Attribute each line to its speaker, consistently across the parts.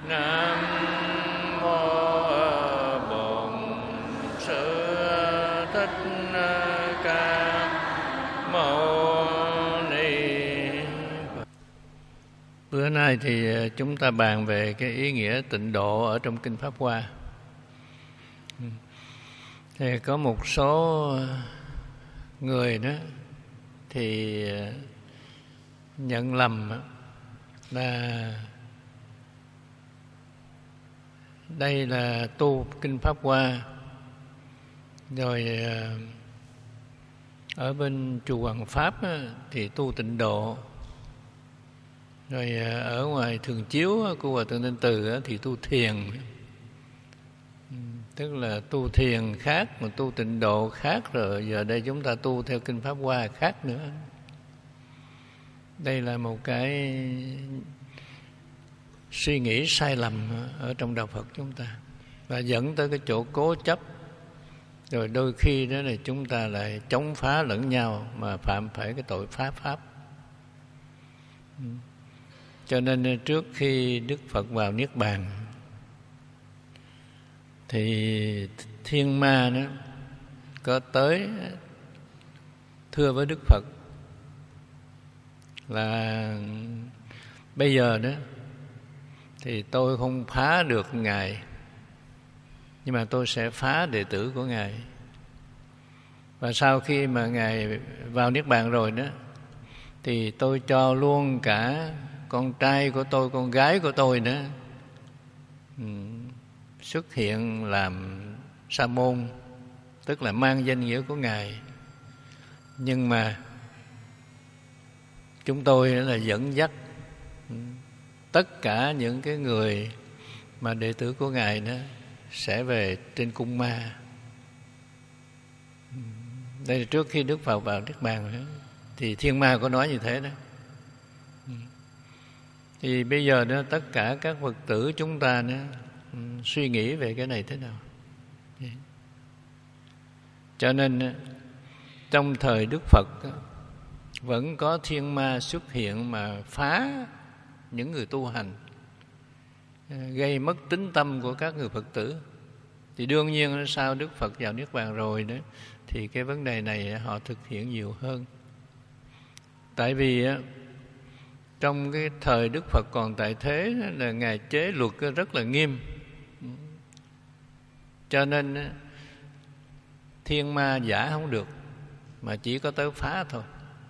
Speaker 1: Nam mô Bổn Sư Thích Ca Mâu Ni Phật. Bữa nay thì chúng ta bàn về cái ý nghĩa tịnh độ ở trong Kinh Pháp Hoa. Thì có một số người đó thì nhận lầm là đây là tu Kinh Pháp Hoa, rồi ở bên chùa Hoàng Pháp thì tu tịnh độ, rồi ở ngoài Thường Chiếu của Hòa Thượng Thanh Từ thì tu thiền. Tức là tu thiền khác mà tu tịnh độ khác, rồi giờ đây chúng ta tu theo Kinh Pháp Hoa khác nữa. Đây là một cái suy nghĩ sai lầm ở trong đạo Phật chúng ta, và dẫn tới cái chỗ cố chấp, rồi đôi khi đó là chúng ta lại chống phá lẫn nhau mà phạm phải cái tội phá pháp. Cho nên trước khi Đức Phật vào Niết Bàn thì thiên ma đó có tới thưa với Đức Phật là bây giờ đó thì tôi không phá được Ngài, nhưng mà tôi sẽ phá đệ tử của Ngài. Và sau khi mà Ngài vào Niết Bàn rồi đó thì tôi cho luôn cả con trai của tôi, con gái của tôi nữa xuất hiện làm sa môn, tức là mang danh nghĩa của Ngài. Nhưng mà chúng tôi là dẫn dắt tất cả những cái người mà đệ tử của Ngài đó sẽ về trên cung ma. Đây là trước khi Đức Phật vào Niết Bàn đó, thì thiên ma có nói như thế đó. Thì bây giờ đó tất cả các Phật tử chúng ta đó suy nghĩ về cái này thế nào. Cho nên trong thời Đức Phật vẫn có thiên ma xuất hiện mà phá những người tu hành, gây mất tín tâm của các người Phật tử. Thì đương nhiên sau Đức Phật vào Niết Bàn rồi đó thì cái vấn đề này họ thực hiện nhiều hơn. Tại vì trong cái thời Đức Phật còn tại thế là Ngài chế luật rất là nghiêm, cho nên thiên ma giả không được, mà chỉ có tới phá thôi.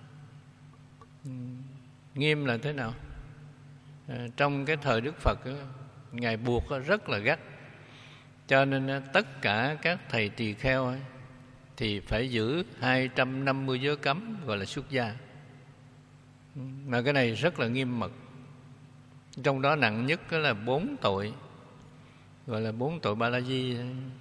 Speaker 1: Nghiêm là thế nào? Trong cái thời Đức Phật Ngài buộc rất là gắt, cho nên tất cả các thầy tỳ kheo thì phải giữ 250 giới cấm, gọi là xuất gia. Mà cái này rất là nghiêm mật. Trong đó nặng nhất là 4 tội, gọi là 4 tội Ba La Di.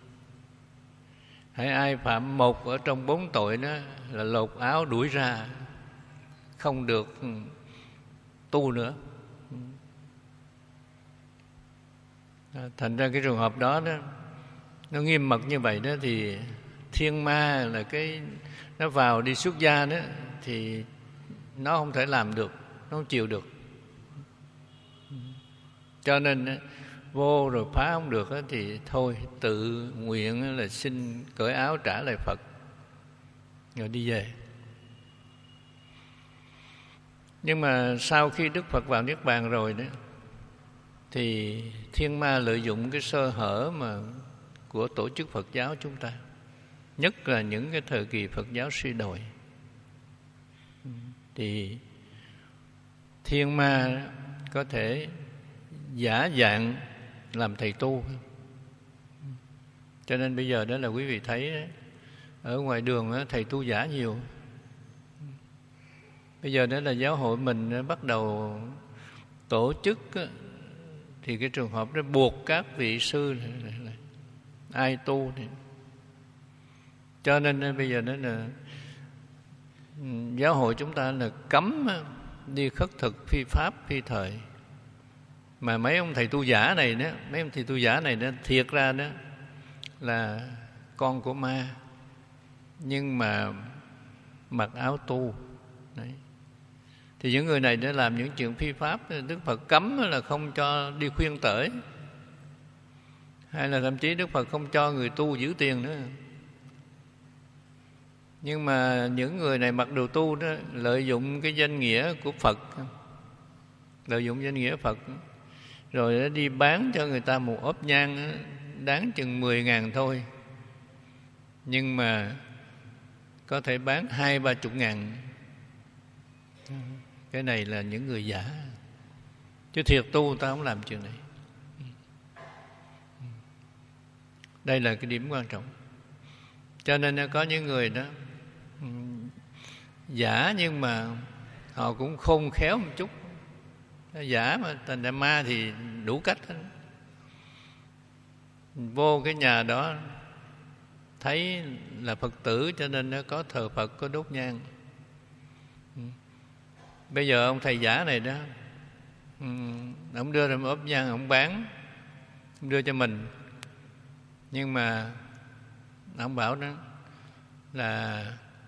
Speaker 1: Hãy ai phạm một ở trong 4 tội đó là lột áo đuổi ra, không được tu nữa. Thành ra cái trường hợp đó nó nghiêm mật như vậy đó, thì thiên ma là cái nó vào đi xuất gia đó thì nó không thể làm được, nó không chịu được. Cho nên vô rồi phá không được thì thôi tự nguyện là xin cởi áo trả lại Phật rồi đi về. Nhưng mà sau khi Đức Phật vào Niết Bàn rồi đó thì thiên ma lợi dụng cái sơ hở mà của tổ chức Phật giáo chúng ta, nhất là những cái thời kỳ Phật giáo suy đồi, thì thiên ma có thể giả dạng làm thầy tu. Cho nên bây giờ đó là quý vị thấy đó, ở ngoài đường đó, thầy tu giả nhiều. Bây giờ đó là giáo hội mình bắt đầu tổ chức thì cái trường hợp đó buộc các vị sư là ai tu thì. Cho nên bây giờ đó là giáo hội chúng ta là cấm đi khất thực phi pháp phi thời. Mà mấy ông thầy tu giả này đó, mấy ông thầy tu giả này đó thiệt ra đó là con của ma, nhưng mà mặc áo tu. Đấy. Thì những người này đã làm những chuyện phi pháp, Đức Phật cấm là không cho đi khuyên tởi, hay là thậm chí Đức Phật không cho người tu giữ tiền nữa. Nhưng mà những người này mặc đồ tu đó, lợi dụng cái danh nghĩa của Phật, lợi dụng danh nghĩa Phật, rồi đi bán cho người ta một ốp nhang đáng chừng 10.000 thôi, nhưng mà có thể bán 20-30 ngàn. Cái này là những người giả, chứ thiệt tu ta không làm chuyện này. Đây là cái điểm quan trọng. Cho nên có những người đó giả nhưng mà họ cũng khôn khéo một chút. Giả mà thành ra ma thì đủ cách hết. Vô cái nhà đó thấy là Phật tử, cho nên nó có thờ Phật, có đốt nhang. Bây giờ ông thầy giả này đó, ông đưa ra một ốp nhang, ông bán, ông đưa cho mình. Nhưng mà ông bảo đó là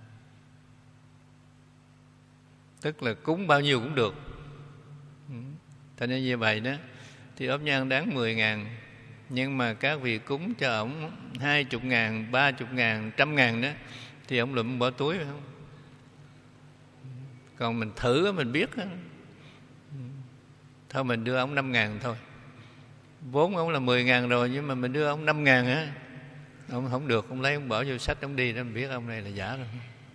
Speaker 1: tức là cúng bao nhiêu cũng được. Cho nên như vậy đó thì ốp nhang đáng 10.000, nhưng mà các vị cúng cho ổng 20.000, 30.000, 100.000 đó thì ổng lụm bỏ túi, phải không? Còn mình thử mình biết đó. Thôi mình đưa ổng 5.000 thôi. Vốn ổng là 10.000 rồi, nhưng mà mình đưa ổng 5.000 á, ông không được, ông lấy ông bỏ vô sách ông đi đó, mình biết ông này là giả rồi.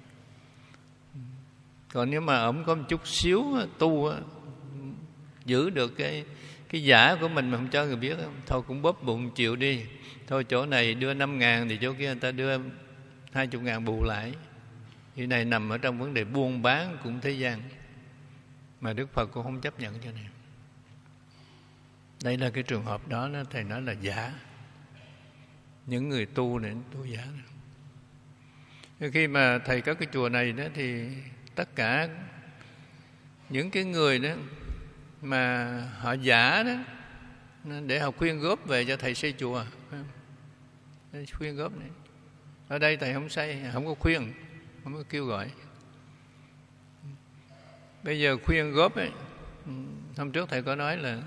Speaker 1: Còn nếu mà ông có một chút xíu tu á, giữ được cái giả của mình mà không cho người biết, thôi cũng bóp bụng chịu đi. Thôi chỗ này đưa 5.000 thì chỗ kia người ta đưa 20.000 bù lại. Cái này nằm ở trong vấn đề buôn bán cũng thế gian, mà Đức Phật cũng không chấp nhận cho này. Đây là cái trường hợp đó, thầy nói là giả. Những người tu này tu giả này. Khi mà thầy có cái chùa này đó thì tất cả những cái người đó mà họ giả đó để họ khuyên góp về cho thầy xây chùa, khuyên góp này. Ở đây thầy không xây, không có khuyên, không có kêu gọi. Bây giờ khuyên góp ấy, hôm trước thầy có nói là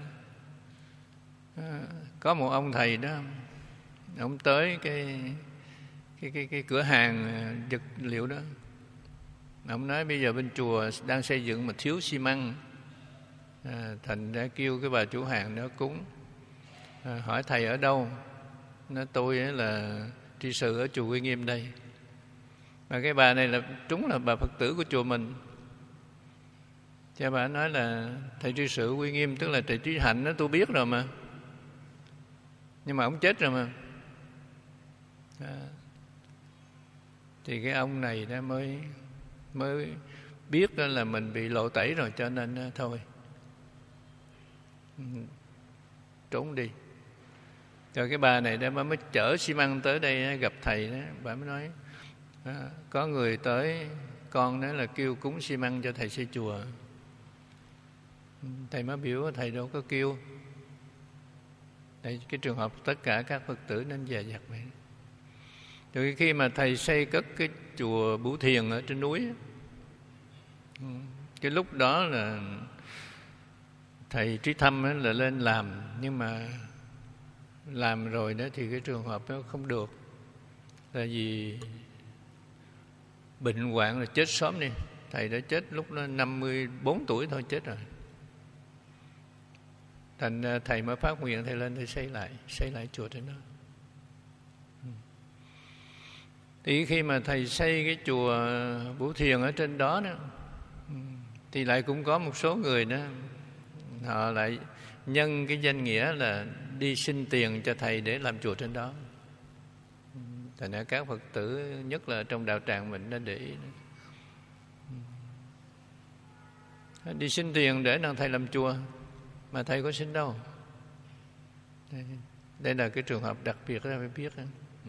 Speaker 1: có một ông thầy đó, ông tới cái cửa hàng vật liệu đó. Ông nói bây giờ bên chùa đang xây dựng mà thiếu xi măng, thành đã kêu cái bà chủ hàng đó cúng. Hỏi thầy ở đâu? Nói tôi là tri sự ở chùa Uy Nghiêm đây. Mà cái bà này là trúng là bà Phật tử của chùa mình. Cha bà nói là thầy tri sự Uy Nghiêm, tức là thầy Trí Hạnh đó, tôi biết rồi mà. Nhưng mà ông chết rồi mà. Thì cái ông này đó mới biết đó là mình bị lộ tẩy rồi, cho nên thôi trốn đi. Rồi cái bà này đó mới chở xi măng tới đây gặp thầy đó. Bà mới nói có người tới, con đó là kêu cúng xi măng cho thầy xây chùa. Thầy mới biểu thầy đâu có kêu. Đây cái trường hợp tất cả các Phật tử nên dè dặt vậy. Rồi khi mà thầy xây cất cái chùa Bửu Thiền ở trên núi, cái lúc đó là thầy Trí Thâm là lên làm, nhưng mà làm rồi đó thì cái trường hợp đó không được, là vì bệnh hoạn là chết sớm đi. Thầy đã chết lúc đó 54 tuổi thôi, chết rồi. Thành thầy mới phát nguyện thầy lên thầy xây lại chùa trên đó. Thì khi mà thầy xây cái chùa Bửu Thiền ở trên đó đó, thì lại cũng có một số người đó, họ lại nhân cái danh nghĩa là đi xin tiền cho thầy để làm chùa trên đó. Thành ra các Phật tử, nhất là trong đạo tràng mình, đã để ý đó. Đi xin tiền để thầy làm chùa, mà thầy có xin đâu. Đây là cái trường hợp đặc biệt đó, phải biết đó.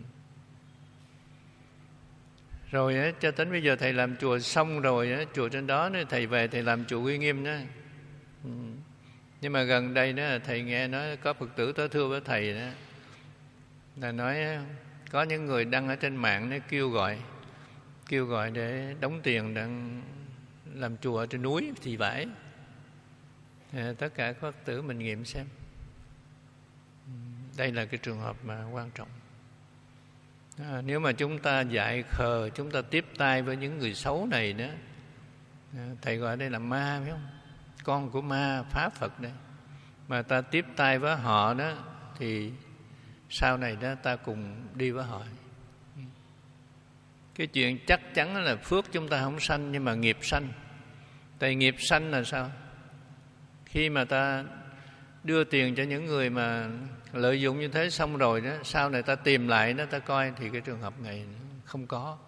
Speaker 1: Rồi á, cho đến bây giờ thầy làm chùa xong rồi á, chùa trên đó thầy về thầy làm chùa Uy Nghiêm đó. Nhưng mà gần đây đó thầy nghe nói có Phật tử tới thưa với thầy đó, là nói có những người đăng ở trên mạng nó kêu gọi để đóng tiền để làm chùa trên núi thì phải. Tất cả các Phật tử mình nghiệm xem. Đây là cái trường hợp mà quan trọng. Nếu mà chúng ta dại khờ, chúng ta tiếp tay với những người xấu này đó, thầy gọi đây là ma, phải không? Con của ma phá Phật đây. Mà ta tiếp tay với họ đó thì sau này đó ta cùng đi với họ. Cái chuyện chắc chắn là phước chúng ta không sanh, nhưng mà nghiệp sanh. Tại nghiệp sanh là sao? Khi mà ta đưa tiền cho những người mà lợi dụng như thế xong rồi đó, sau này ta tìm lại đó, ta coi thì cái trường hợp này không có.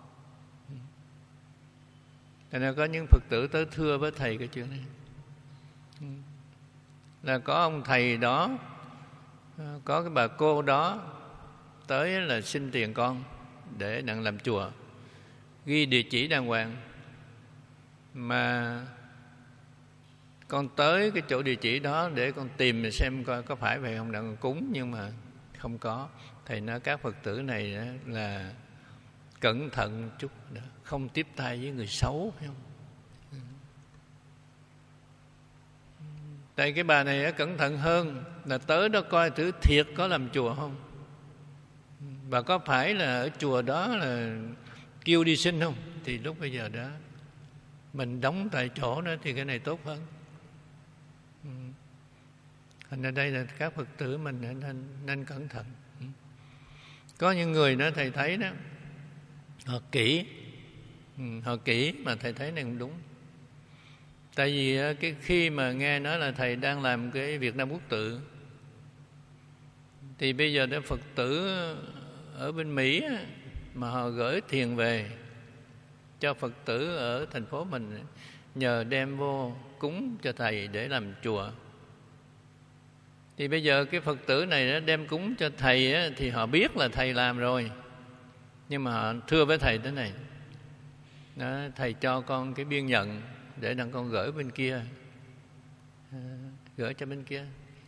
Speaker 1: Cho nên có những Phật tử tới thưa với thầy cái chuyện này, là có ông thầy đó, có cái bà cô đó tới là xin tiền con để đặng làm chùa, ghi địa chỉ đàng hoàng. Mà con tới cái chỗ địa chỉ đó để con tìm xem coi có phải vậy không, đặng cúng, nhưng mà không có. Thầy nói các Phật tử này là cẩn thận chút, không tiếp tay với người xấu, phải không? Tại cái bà này cẩn thận hơn, là tới đó coi thử thiệt có làm chùa không, và có phải là ở chùa đó là kêu đi xin không, thì lúc bây giờ đó mình đóng tại chỗ đó thì cái này tốt hơn. Thành ra đây là các Phật tử mình nên cẩn thận. Có những người đó thầy thấy đó, họ kỹ mà thầy thấy này cũng đúng. Tại vì khi mà nghe nói là thầy đang làm cái Việt Nam Quốc Tự, thì bây giờ đó Phật tử ở bên Mỹ mà họ gửi tiền về cho Phật tử ở thành phố mình, nhờ đem vô cúng cho thầy để làm chùa. Thì bây giờ cái Phật tử này đem cúng cho thầy thì họ biết là thầy làm rồi, nhưng mà họ thưa với thầy thế này đó, thầy cho con cái biên nhận để đặng con gửi bên kia, gửi cho bên kia,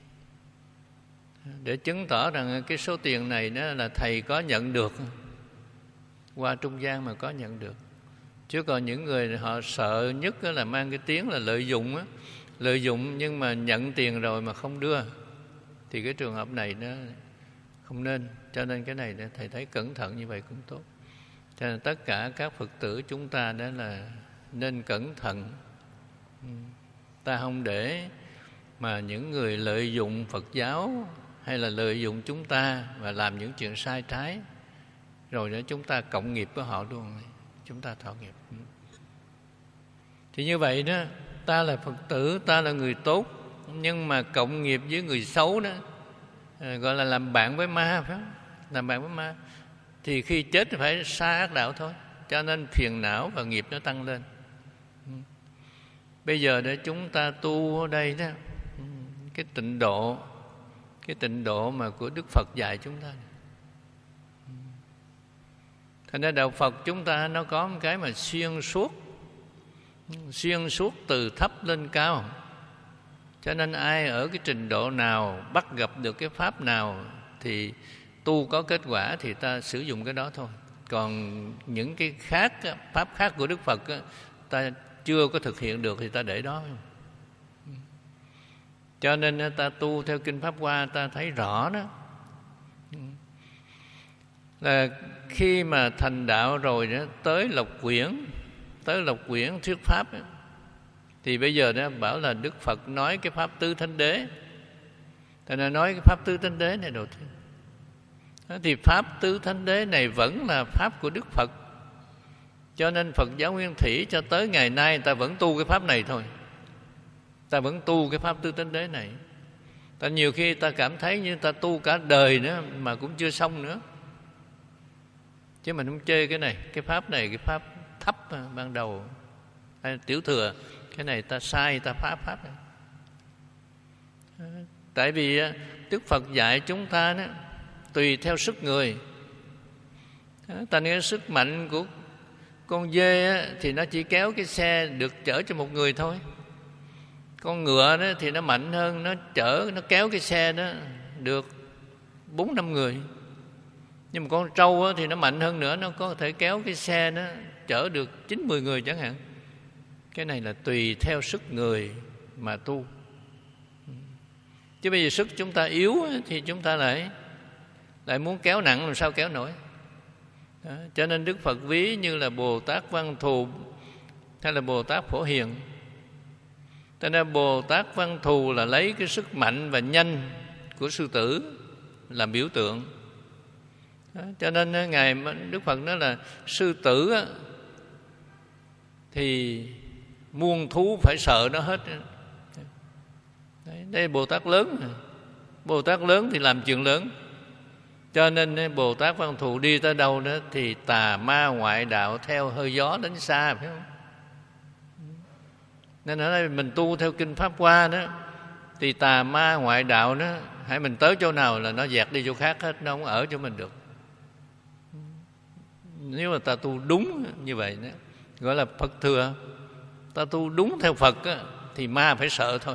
Speaker 1: để chứng tỏ rằng cái số tiền này đó là thầy có nhận được, qua trung gian mà có nhận được. Chứ còn những người họ sợ nhất là mang cái tiếng là lợi dụng nhưng mà nhận tiền rồi mà không đưa, thì cái trường hợp này nó không nên. Cho nên cái này thầy thấy cẩn thận như vậy cũng tốt. Cho nên tất cả các Phật tử chúng ta đó là nên cẩn thận. Ta không để mà những người lợi dụng Phật giáo hay là lợi dụng chúng ta và làm những chuyện sai trái, rồi nữa chúng ta cộng nghiệp với họ luôn, chúng ta thọ nghiệp. Thì như vậy đó, ta là Phật tử, ta là người tốt, nhưng mà cộng nghiệp với người xấu đó, gọi là làm bạn với ma, phải không? Làm bạn với ma thì khi chết thì phải xa ác đạo thôi. Cho nên phiền não và nghiệp nó tăng lên. Bây giờ để chúng ta tu ở đây đó, cái tịnh độ mà của Đức Phật dạy chúng ta. Thành ra đạo Phật chúng ta nó có một cái mà xuyên suốt từ thấp lên cao. Cho nên ai ở cái trình độ nào bắt gặp được cái pháp nào thì tu có kết quả thì ta sử dụng cái đó thôi. Còn những cái khác, pháp khác của Đức Phật ta chưa có thực hiện được thì ta để đó. Cho nên ta tu theo Kinh Pháp Hoa, ta thấy rõ đó là khi mà thành đạo rồi đó, tới Lộc Quyển thuyết pháp đó, thì bây giờ đó bảo là Đức Phật nói cái pháp Tứ Thánh Đế. Thành ra nói cái pháp Tứ Thánh Đế này đầu tiên. Thì pháp Tứ Thánh Đế này vẫn là pháp của Đức Phật. Cho nên Phật giáo Nguyên Thủy cho tới ngày nay ta vẫn tu cái pháp này thôi. Ta vẫn tu cái pháp Tứ Thánh Đế này. Ta nhiều khi ta cảm thấy như ta tu cả đời nữa mà cũng chưa xong nữa. Chứ mình không chê cái này, cái pháp thấp ban đầu, hay tiểu thừa, cái này ta sai, ta phá pháp này. Tại vì Đức Phật dạy chúng ta đó, tùy theo sức người. Ta nói sức mạnh của con dê thì nó chỉ kéo cái xe được chở cho một người thôi. Con ngựa đó thì nó mạnh hơn, nó kéo cái xe đó được 4-5 người. Nhưng mà con trâu thì nó mạnh hơn nữa, nó có thể kéo cái xe đó chở được 9-10 người chẳng hạn. Cái này là tùy theo sức người mà tu. Chứ bây giờ sức chúng ta yếu thì chúng ta lại muốn kéo nặng, làm sao kéo nổi. Đó. Cho nên Đức Phật ví như là Bồ Tát Văn Thù hay là Bồ Tát Phổ Hiền. Cho nên Bồ Tát Văn Thù là lấy cái sức mạnh và nhanh của sư tử làm biểu tượng. Đó. Cho nên Ngài Đức Phật nói là sư tử thì muôn thú phải sợ nó hết. Đây Bồ Tát lớn. Bồ Tát lớn thì làm chuyện lớn. Cho nên Bồ Tát Văn Thù đi tới đâu đó thì tà ma ngoại đạo theo hơi gió đánh xa, phải không? Nên ở đây mình tu theo kinh Pháp Hoa đó, thì tà ma ngoại đạo đó, hãy mình tới chỗ nào là nó dạt đi chỗ khác hết, nó không ở chỗ mình được. Nếu mà ta tu đúng như vậy đó, gọi là Phật thừa, ta tu đúng theo Phật đó, thì ma phải sợ thôi.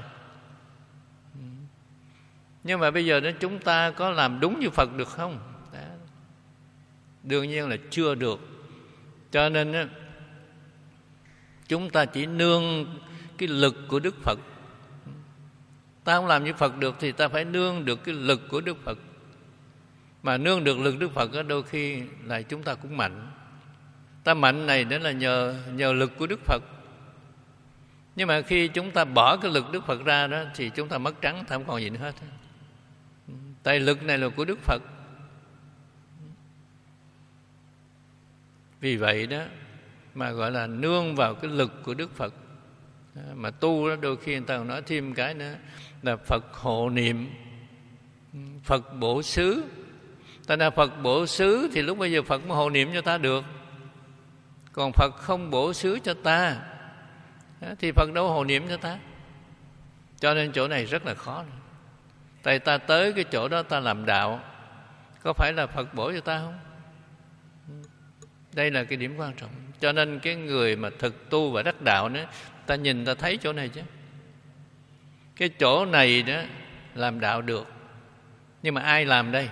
Speaker 1: Nhưng mà bây giờ đó chúng ta có làm đúng như Phật được không? Đó. Đương nhiên là chưa được. Cho nên đó, chúng ta chỉ nương cái lực của Đức Phật. Ta không làm như Phật được thì ta phải nương được cái lực của Đức Phật. Mà nương được lực Đức Phật đó, đôi khi là chúng ta cũng mạnh. Ta mạnh này đó là nhờ lực của Đức Phật. Nhưng mà khi chúng ta bỏ cái lực Đức Phật ra đó thì chúng ta mất trắng, ta không còn gì nữa hết. Tại lực này là của Đức Phật. Vì vậy đó mà gọi là nương vào cái lực của Đức Phật. Mà tu đó đôi khi người ta còn nói thêm cái nữa là Phật hộ niệm, Phật bổ xứ. Ta là Phật bổ xứ thì lúc bây giờ Phật mới hộ niệm cho ta được. Còn Phật không bổ xứ cho ta thì Phật đâu hộ niệm cho ta. Cho nên chỗ này rất là khó. Tại ta tới cái chỗ đó ta làm đạo, có phải là Phật bổ cho ta không? Đây là cái điểm quan trọng. Cho nên cái người mà thực tu và đắc đạo nữa, ta nhìn ta thấy chỗ này chứ. Cái chỗ này đó làm đạo được, nhưng mà ai làm đây?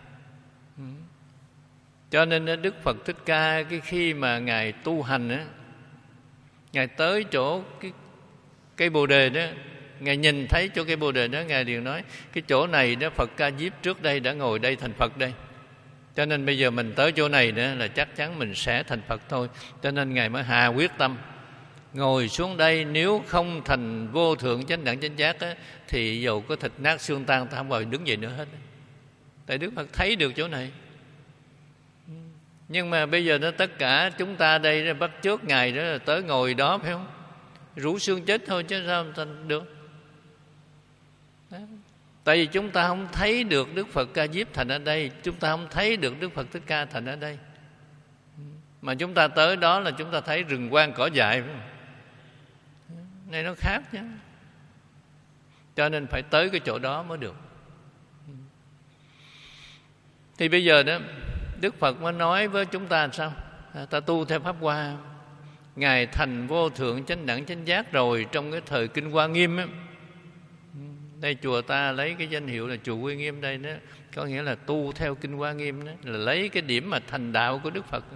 Speaker 1: Cho nên Đức Phật Thích Ca cái khi mà Ngài tu hành á, Ngài tới chỗ cái cây Bồ Đề đó, Ngài nhìn thấy chỗ cây Bồ Đề đó, Ngài liền nói cái chỗ này đó Phật Ca Diếp trước đây đã ngồi đây thành Phật đây. Cho nên bây giờ mình tới chỗ này nữa là chắc chắn mình sẽ thành Phật thôi. Cho nên Ngài mới hạ quyết tâm ngồi xuống đây, nếu không thành vô thượng chánh đẳng chánh giác á, thì dầu có thịt nát xương tan ta không bao giờ đứng dậy nữa hết. Tại Đức Phật thấy được chỗ này. Nhưng mà bây giờ nó tất cả chúng ta đây bắt chước Ngài đó là tới ngồi đó, phải không? Rũ xương chết thôi chứ sao thành được. Đó. Tại vì chúng ta không thấy được Đức Phật Ca Diếp thành ở đây, chúng ta không thấy được Đức Phật Thích Ca thành ở đây. Mà chúng ta tới đó là chúng ta thấy rừng quang cỏ dại, phải không? Này nó khác chứ. Cho nên phải tới cái chỗ đó mới được. Thì bây giờ đó Đức Phật mới nói với chúng ta sao? Ta tu theo Pháp Hoa, Ngài thành vô thượng chánh đẳng chánh giác rồi trong cái thời Kinh Hoa Nghiêm á. Đây chùa ta lấy cái danh hiệu là chùa Uy Nghiêm đây đó, có nghĩa là tu theo Kinh Hoa Nghiêm đó, là lấy cái điểm mà thành đạo của Đức Phật.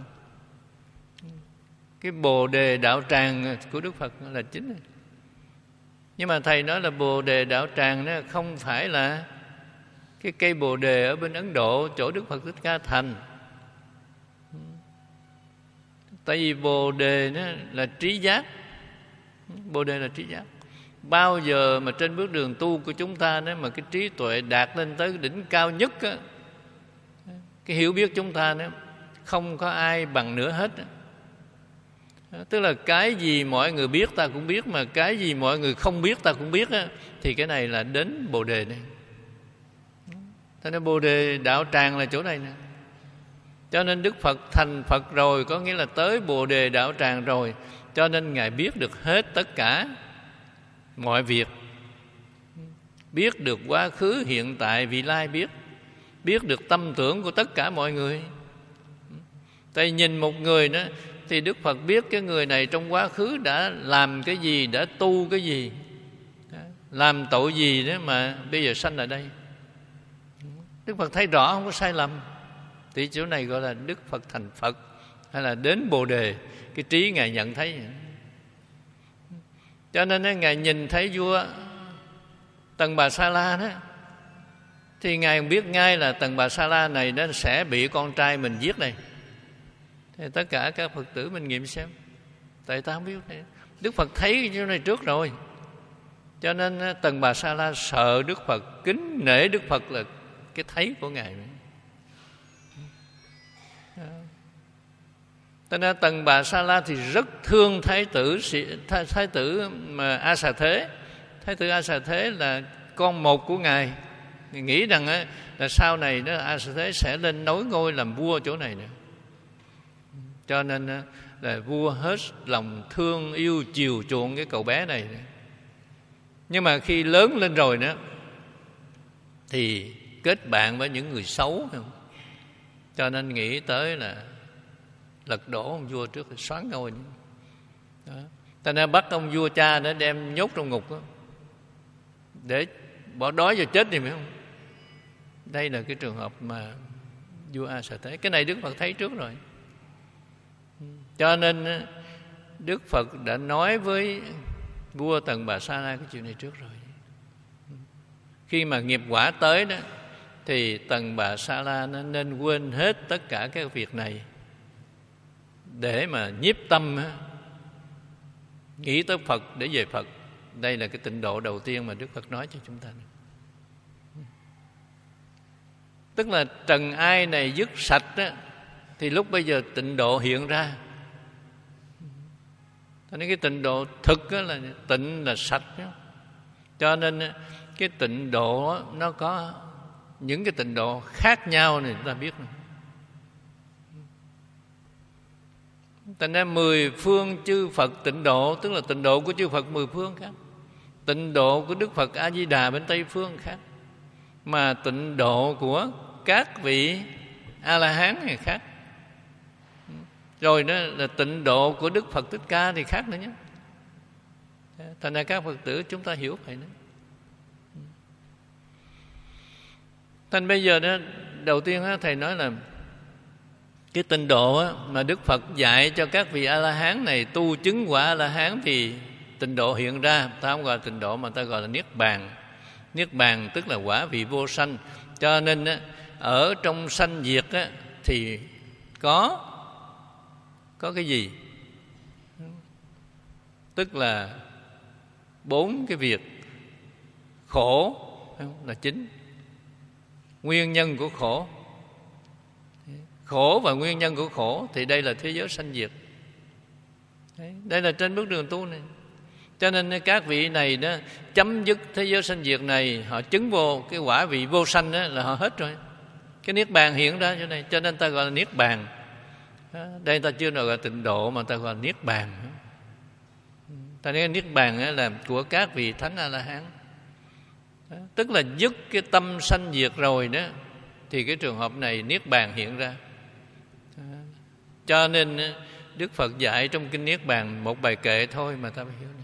Speaker 1: Cái Bồ Đề đạo tràng của Đức Phật là chính. Nhưng mà thầy nói là Bồ Đề đạo tràng đó không phải là cái cây Bồ Đề ở bên Ấn Độ chỗ Đức Phật Thích Ca thành. Tại vì Bồ Đề đó là trí giác. Bồ Đề là trí giác. Bao giờ mà trên bước đường tu của chúng ta đó mà cái trí tuệ đạt lên tới cái đỉnh cao nhất á, cái hiểu biết chúng ta đó không có ai bằng nữa hết. Tức là cái gì mọi người biết ta cũng biết, mà cái gì mọi người không biết ta cũng biết á, thì cái này là đến Bồ Đề này. Thế nên Bồ Đề đạo tràng là chỗ này nè. Cho nên Đức Phật thành Phật rồi, có nghĩa là tới Bồ Đề đạo tràng rồi. Cho nên Ngài biết được hết tất cả mọi việc. Biết được quá khứ, hiện tại, vị lai biết. Biết được tâm tưởng của tất cả mọi người. Tại nhìn một người đó thì Đức Phật biết cái người này trong quá khứ đã làm cái gì, đã tu cái gì, làm tội gì đó mà bây giờ sanh ở đây. Đức Phật thấy rõ, không có sai lầm. Thì chỗ này gọi là Đức Phật thành Phật, hay là đến Bồ Đề, cái trí Ngài nhận thấy. Cho nên Ngài nhìn thấy vua Tần Bà Sa La đó, thì Ngài biết ngay là Tần Bà Sa La này nó sẽ bị con trai mình giết này. Thì tất cả các Phật tử mình nghiệm xem, tại ta không biết này. Đức Phật thấy cái chỗ này trước rồi, cho nên Tần Bà Sa La sợ Đức Phật, kính nể Đức Phật là cái thấy của Ngài. Cho nên Tần Bà Sa La thì rất thương thái tử mà A Xà Thế. Thái tử A Xà Thế là con một của Ngài, nghĩ rằng là sau này A Xà Thế sẽ lên nối ngôi làm vua chỗ này nữa. Cho nên là vua hết lòng thương yêu chiều chuộng cái cậu bé này. Nhưng mà khi lớn lên rồi nữa thì kết bạn với những người xấu, cho nên nghĩ tới là lật đổ ông vua trước rồi xoán ngôi. Ta nên bắt ông vua cha để đem nhốt trong ngục đó, để bỏ đói và chết thì phải không? Đây là cái trường hợp mà vua A Xà Thế. Cái này Đức Phật thấy trước rồi. Cho nên Đức Phật đã nói với vua Tần Bà Sa La cái chuyện này trước rồi. Khi mà nghiệp quả tới đó thì Tần Bà Sa La nó nên quên hết tất cả các việc này để mà nhiếp tâm nghĩ tới Phật để về Phật. Đây là cái tịnh độ đầu tiên mà Đức Phật nói cho chúng ta. Tức là trần ai này dứt sạch đó, thì lúc bây giờ tịnh độ hiện ra. Cho nên cái tịnh độ thực là tịnh là sạch đó. Cho nên cái tịnh độ nó có những cái tịnh độ khác nhau này, chúng ta biết. Thành ra 10 phương chư Phật tịnh độ, tức là tịnh độ của chư Phật 10 phương khác. Tịnh độ của Đức Phật A Di Đà bên Tây phương khác. Mà tịnh độ của các vị A La Hán này khác. Rồi đó là tịnh độ của Đức Phật Thích Ca thì khác nữa nhé. Thành ra các Phật tử chúng ta hiểu vậy nữa. Thành bây giờ đó, đầu tiên đó, Thầy nói là cái tịnh độ đó, mà Đức Phật dạy cho các vị A-la-hán này tu chứng quả A-la-hán thì tịnh độ hiện ra. Ta không gọi là tịnh độ mà ta gọi là Niết Bàn. Niết Bàn tức là quả vị vô sanh. Cho nên đó, ở trong sanh diệt đó, thì có cái gì? Tức là 4 cái việc khổ là chính. Nguyên nhân của khổ, khổ và nguyên nhân của khổ, thì đây là thế giới sanh diệt. Đây là trên bước đường tu này. Cho nên các vị này đó chấm dứt thế giới sanh diệt này, họ chứng vô cái quả vị vô sanh đó, là họ hết rồi. Cái Niết Bàn hiện ra chỗ này, cho nên ta gọi là Niết Bàn. Đây ta chưa gọi là tịnh độ mà ta gọi là Niết Bàn. Ta nói Niết Bàn là của các vị Thánh A-la-hán. Tức là dứt cái tâm sanh diệt rồi đó, thì cái trường hợp này Niết Bàn hiện ra. Cho nên Đức Phật dạy trong Kinh Niết Bàn một bài kệ thôi mà ta phải hiểu này.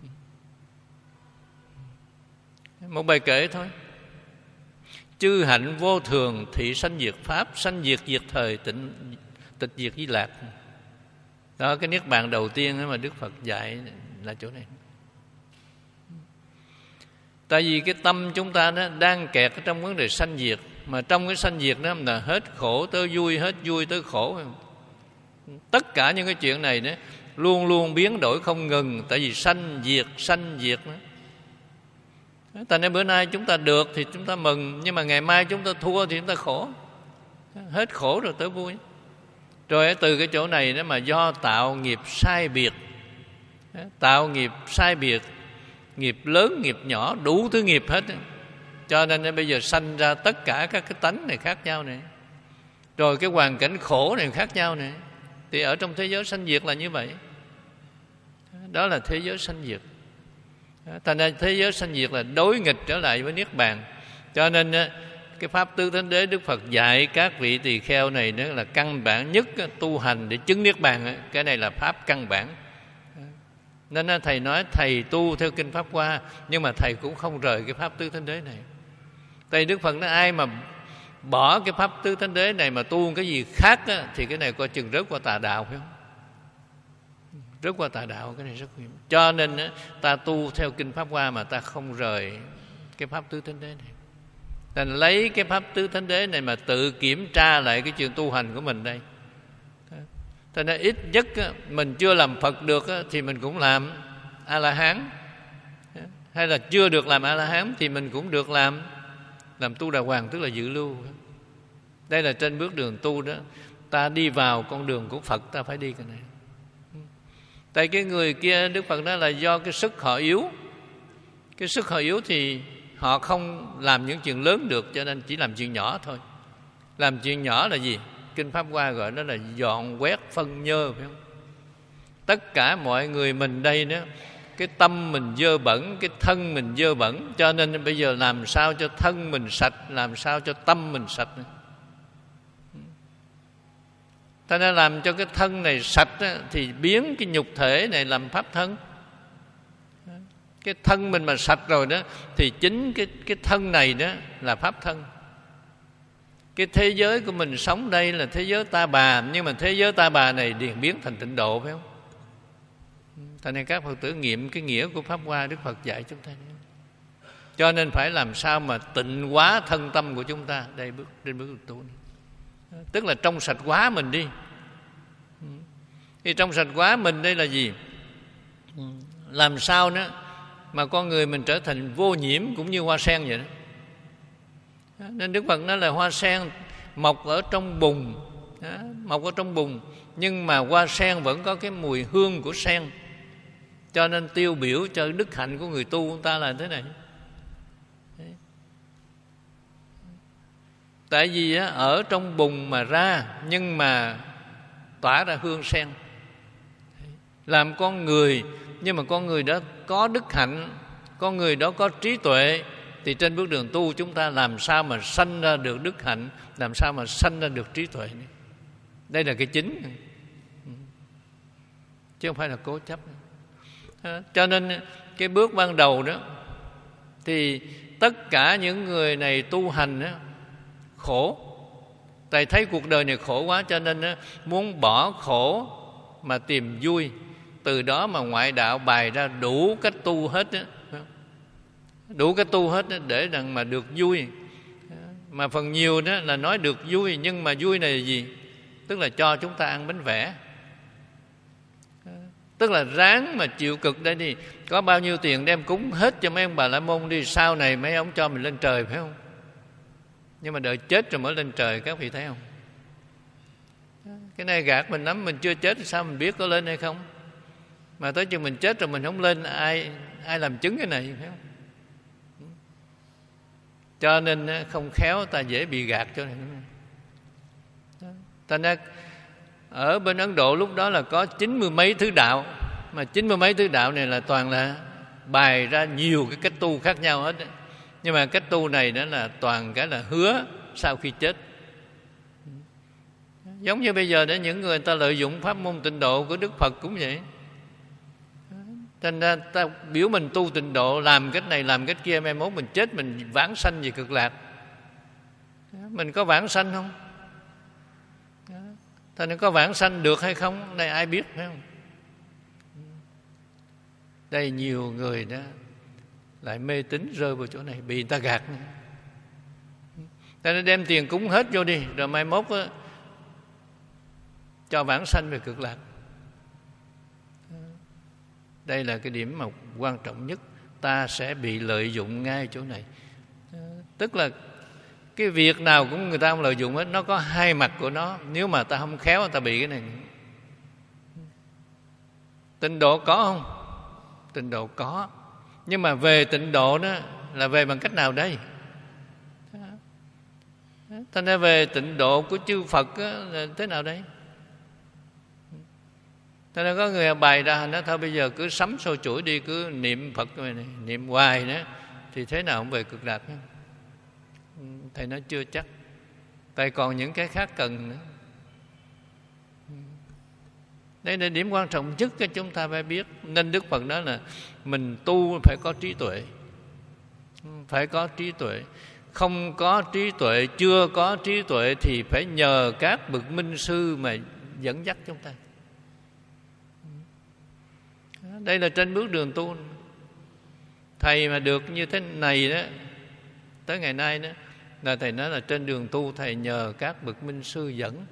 Speaker 1: Một bài kệ thôi. Chư hạnh vô thường thị sanh diệt pháp, sanh diệt diệt thời tịch diệt di lạc. Đó, cái Niết Bàn đầu tiên mà Đức Phật dạy là chỗ này. Tại vì cái tâm chúng ta đó đang kẹt ở trong vấn đề sanh diệt. Mà trong cái sanh diệt đó là hết khổ tới vui, hết vui tới khổ. Tất cả những cái chuyện này đó luôn luôn biến đổi không ngừng. Tại vì sanh diệt đó. Tại nên bữa nay chúng ta được thì chúng ta mừng, nhưng mà ngày mai chúng ta thua thì chúng ta khổ. Hết khổ rồi tới vui. Rồi từ cái chỗ này đó mà do tạo nghiệp sai biệt, tạo nghiệp sai biệt, nghiệp lớn, nghiệp nhỏ, đủ thứ nghiệp hết. Cho nên bây giờ sanh ra tất cả các cái tánh này khác nhau này. Rồi cái hoàn cảnh khổ này khác nhau này. Thì ở trong thế giới sanh diệt là như vậy. Đó là thế giới sanh diệt. Thành ra thế giới sanh diệt là đối nghịch trở lại với Niết Bàn. Cho nên cái Pháp Tứ Thánh Đế Đức Phật dạy các vị tỳ kheo này đó là căn bản nhất tu hành để chứng Niết Bàn. Cái này là Pháp căn bản. Nên Thầy nói Thầy tu theo Kinh Pháp Hoa, nhưng mà Thầy cũng không rời cái Pháp Tứ Thánh Đế này. Tại Đức Phật nói ai mà bỏ cái Pháp Tứ Thánh Đế này mà tu cái gì khác á, thì cái này coi chừng rớt qua tà đạo, phải không? rớt qua tà đạo, cái này rất nguy hiểm. Cho nên ta tu theo kinh Pháp Hoa mà ta không rời cái pháp tứ thánh đế này. Ta lấy cái pháp tứ thánh đế này mà tự kiểm tra lại cái chuyện tu hành của mình đây. Cho nên ít nhất mình chưa làm Phật được thì mình cũng làm A-la-hán, hay là chưa được làm A-la-hán thì mình cũng được làm tu đà hoàng, tức là dự lưu. Đây là trên bước đường tu đó, ta đi vào con đường của Phật, ta phải đi cái này. Tại cái người kia Đức Phật nói là do cái sức họ yếu. Cái sức họ yếu thì họ không làm những chuyện lớn được, cho nên chỉ làm chuyện nhỏ thôi. Làm chuyện nhỏ là gì? Kinh Pháp Hoa gọi đó là dọn quét phân nhơ, phải không? Tất cả mọi người mình đây đó, cái tâm mình dơ bẩn, cái thân mình dơ bẩn, cho nên bây giờ làm sao cho thân mình sạch, làm sao cho tâm mình sạch. Ta đã làm cho cái thân này sạch thì biến cái nhục thể này làm pháp thân. Cái thân mình mà sạch rồi đó thì chính cái thân này đó là pháp thân. Cái thế giới của mình sống đây là thế giới ta bà, nhưng mà thế giới ta bà này điền biến thành tịnh độ, phải không? Thành nên các Phật tử nghiệm cái nghĩa của Pháp Hoa Đức Phật dạy chúng ta. Cho nên phải làm sao mà tịnh hóa thân tâm của chúng ta đây trên bước tu này. Tức là trong sạch hóa mình đi. Thì trong sạch hóa mình đây là gì? Làm sao đó mà con người mình trở thành vô nhiễm cũng như hoa sen vậy đó. Nên Đức Phật nói là hoa sen mọc ở trong bùn, mọc ở trong bùn, nhưng mà hoa sen vẫn có cái mùi hương của sen. Cho nên tiêu biểu cho đức hạnh của người tu chúng ta là thế này. Tại vì ở trong bùn mà ra, nhưng mà tỏa ra hương sen. Làm con người, nhưng mà con người đó có đức hạnh, con người đó có trí tuệ, thì trên bước đường tu chúng ta làm sao mà sanh ra được đức hạnh, làm sao mà sanh ra được trí tuệ. Đây là cái chính, chứ không phải là cố chấp. Cho nên cái bước ban đầu đó thì tất cả những người này tu hành đó, khổ. Tại thấy cuộc đời này khổ quá, cho nên muốn bỏ khổ mà tìm vui. Từ đó mà ngoại đạo bày ra đủ cách tu hết đó. Đủ cách tu hết đó để rằng mà được vui. Mà phần nhiều đó là nói được vui, nhưng mà vui này là gì? Tức là cho chúng ta ăn bánh vẽ. Tức là ráng mà chịu cực đây đi. Có bao nhiêu tiền đem cúng hết cho mấy ông Bà La Môn đi, sau này mấy ông cho mình lên trời, phải không? Nhưng mà đợi chết rồi mới lên trời, các vị thấy không? Cái này gạt mình lắm, mình chưa chết thì sao mình biết có lên hay không? Mà tới chừng mình chết rồi mình không lên, ai làm chứng cái này, phải không? Cho nên không khéo ta dễ bị gạt cho này. Ta nói ở bên Ấn Độ lúc đó là có 90 mấy thứ đạo, mà 90 mấy thứ đạo này là toàn là bày ra nhiều cái cách tu khác nhau hết. Nhưng mà cách tu này đó là toàn cái là hứa sau khi chết. Giống như bây giờ để những người ta lợi dụng pháp môn tịnh độ của Đức Phật cũng vậy. Thành ra ta biểu mình tu tịnh độ, làm cách này làm cách kia, mai mốt mình chết mình vãng sanh về cực lạc. Mình có vãng sanh không? Thành ra có vãng sanh được hay không, đây ai biết, phải không? Đây nhiều người đó lại mê tín rơi vào chỗ này, bị người ta gạt. Ta nên đem tiền cúng hết vô đi, rồi mai mốt đó, cho vãng sanh về cực lạc. Đây là cái điểm mà quan trọng nhất. Ta sẽ bị lợi dụng ngay chỗ này. Tức là cái việc nào cũng người ta không lợi dụng hết, nó có hai mặt của nó. Nếu mà ta không khéo ta bị cái này. Tịnh độ có không? Tịnh độ có. Nhưng mà về tịnh độ đó là về bằng cách nào đây? Thành ra về tịnh độ của chư Phật là thế nào đây? Thành ra có người bày ra nói thôi bây giờ cứ sắm sôi chuỗi đi, cứ niệm Phật này, niệm hoài nữa thì thế nào cũng về cực lạc. Thầy nói chưa chắc, tại còn những cái khác cần nữa. Đây là điểm quan trọng nhất cho chúng ta phải biết. Nên Đức Phật nói là mình tu phải có trí tuệ. Phải có trí tuệ. Không có trí tuệ, chưa có trí tuệ thì phải nhờ các bậc minh sư mà dẫn dắt chúng ta. Đây là trên bước đường tu. Thầy mà được như thế này đó, tới ngày nay đó, là thầy nói là trên đường tu thầy nhờ các bậc minh sư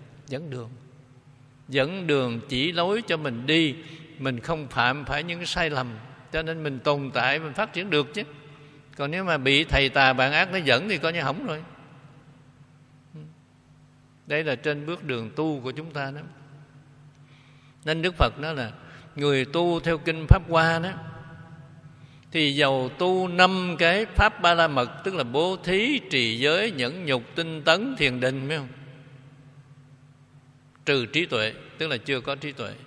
Speaker 1: dẫn đường chỉ lối cho mình đi, mình không phạm phải những cái sai lầm, cho nên mình tồn tại, mình phát triển được chứ. Còn nếu mà bị thầy tà bạn ác nó dẫn thì coi như hỏng rồi. Đây là trên bước đường tu của chúng ta đó. Nên Đức Phật nói là người tu theo kinh Pháp Hoa đó, thì dầu tu 5 cái Pháp Ba La Mật, tức là bố thí, trì giới, nhẫn nhục, tinh tấn, thiền định, phải không? Trừ trí tuệ, tức là chưa có trí tuệ,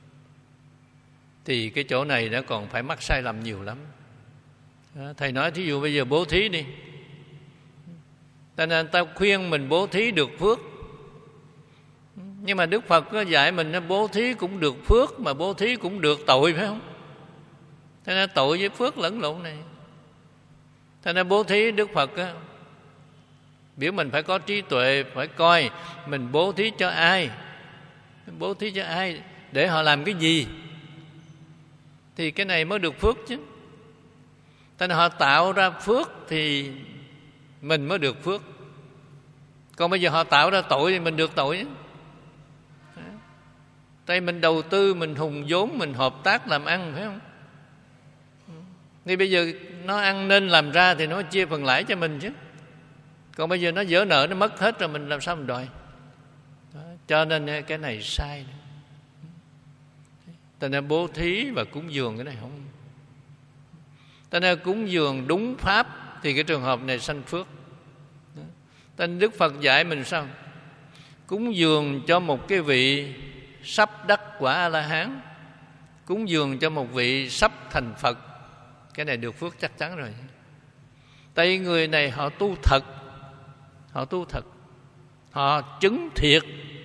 Speaker 1: thì cái chỗ này nó còn phải mắc sai lầm nhiều lắm. Thầy nói thí dụ bây giờ bố thí đi, cho nên ta khuyên mình bố thí được phước, nhưng mà Đức Phật có dạy mình bố thí cũng được phước, mà bố thí cũng được tội, phải không? Thế nên tội với phước lẫn lộn này. Thế nên bố thí Đức Phật á, biểu mình phải có trí tuệ, phải coi mình bố thí cho ai, bố thí cho ai, để họ làm cái gì, thì cái này mới được phước chứ. Thế nên họ tạo ra phước thì mình mới được phước. Còn bây giờ họ tạo ra tội thì mình được tội. Tại mình đầu tư, mình hùng vốn, mình hợp tác làm ăn, phải không? Thì bây giờ nó ăn nên làm ra thì nó chia phần lãi cho mình chứ. Còn bây giờ nó vỡ nợ, nó mất hết rồi, mình làm sao mình đòi? Đó, cho nên cái này sai. Cho nên bố thí và cúng dường cái này không. Cho nên cúng dường đúng pháp thì cái trường hợp này sanh phước. Cho nên Đức Phật dạy mình sao? Cúng dường cho một cái vị sắp đắc quả A-la-hán, cúng dường cho một vị sắp thành Phật, cái này được phước chắc chắn rồi. Tại vì người này họ tu thật, họ chứng thiệt,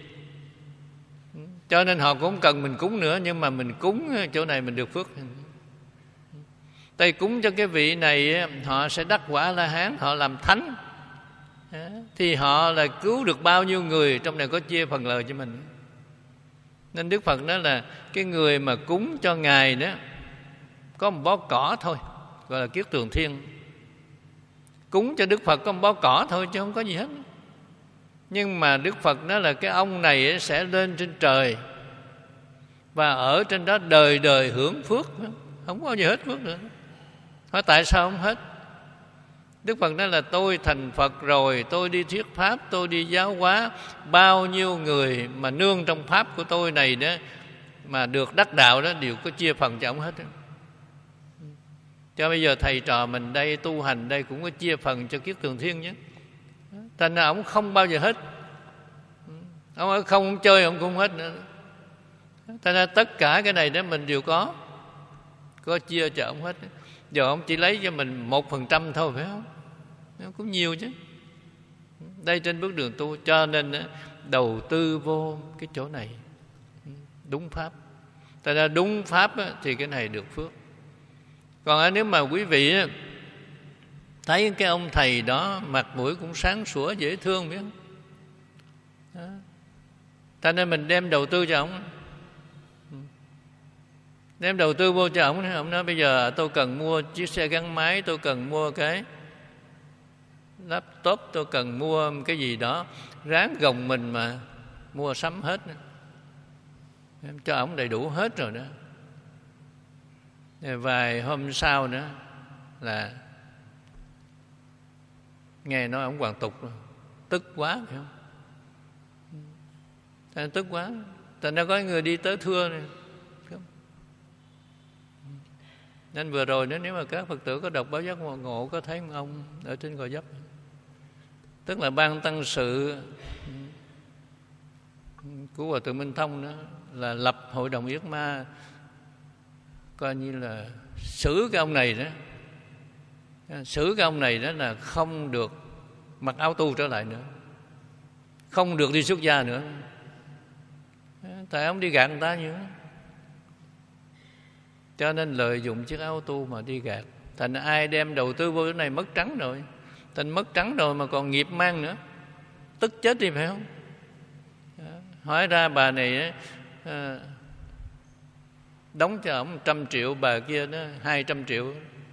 Speaker 1: cho nên họ cũng không cần mình cúng nữa, nhưng mà mình cúng chỗ này mình được phước. Tại cúng cho cái vị này họ sẽ đắc quả A-la-hán, họ làm thánh, thì họ là cứu được bao nhiêu người, trong này có chia phần lời cho mình. Nên Đức Phật nói là cái người mà cúng cho Ngài đó có một bó cỏ thôi, gọi là kiết tường thiên. Cúng cho Đức Phật có một bó cỏ thôi chứ không có gì hết. Nhưng mà Đức Phật nói là cái ông này sẽ lên trên trời và ở trên đó đời đời hưởng phước, không có gì hết phước nữa. Hỏi tại sao không hết? Đức Phật nói là tôi thành Phật rồi, tôi đi thuyết pháp, tôi đi giáo hóa, bao nhiêu người mà nương trong pháp của tôi này đó mà được đắc đạo đó đều có chia phần cho ông hết đó. Cho bây giờ thầy trò mình đây tu hành đây cũng có chia phần cho kiết tường thiên chứ. Thành ra ông không bao giờ hết. Ông không chơi ông cũng không hết nữa. Thành ra tất cả cái này đó mình đều có chia cho ông hết. Giờ ông chỉ lấy cho mình 1% thôi, phải không? Nó cũng nhiều chứ. Đây trên bước đường tu, cho nên đầu tư vô cái chỗ này đúng pháp. Tại ra đúng pháp thì cái này được phước. Còn nếu mà quý vị thấy cái ông thầy đó mặt mũi cũng sáng sủa dễ thương, biết không? Đó. Cho nên mình đem đầu tư cho ông, đem đầu tư vô cho ông nói bây giờ tôi cần mua chiếc xe gắn máy, tôi cần mua cái laptop, tôi cần mua cái gì đó, ráng gồng mình mà mua sắm hết, em cho ông đầy đủ hết rồi đó. Vài hôm sau nữa là nghe nói ông hoàn tục rồi, tức quá, phải không? Thành tức quá, thành ra có người đi tới thưa này. Nên vừa rồi nếu mà các Phật tử có đọc báo giác ngộ có thấy ông ở trên Gò Vấp, tức là ban tăng sự của Hòa Thượng Minh Thông đó là lập hội đồng yết ma, coi như là xử cái ông này đó, xử cái ông này đó là không được mặc áo tu trở lại nữa, không được đi xuất gia nữa. Tại ông đi gạt người ta nhiều, cho nên lợi dụng chiếc áo tu mà đi gạt. Thành ai đem đầu tư vô cái này mất trắng rồi. Thành mất trắng rồi mà còn nghiệp mang nữa, tức chết đi, phải không? Hỏi ra bà này đóng cho ổng 100 triệu, bà kia nó 200 triệu.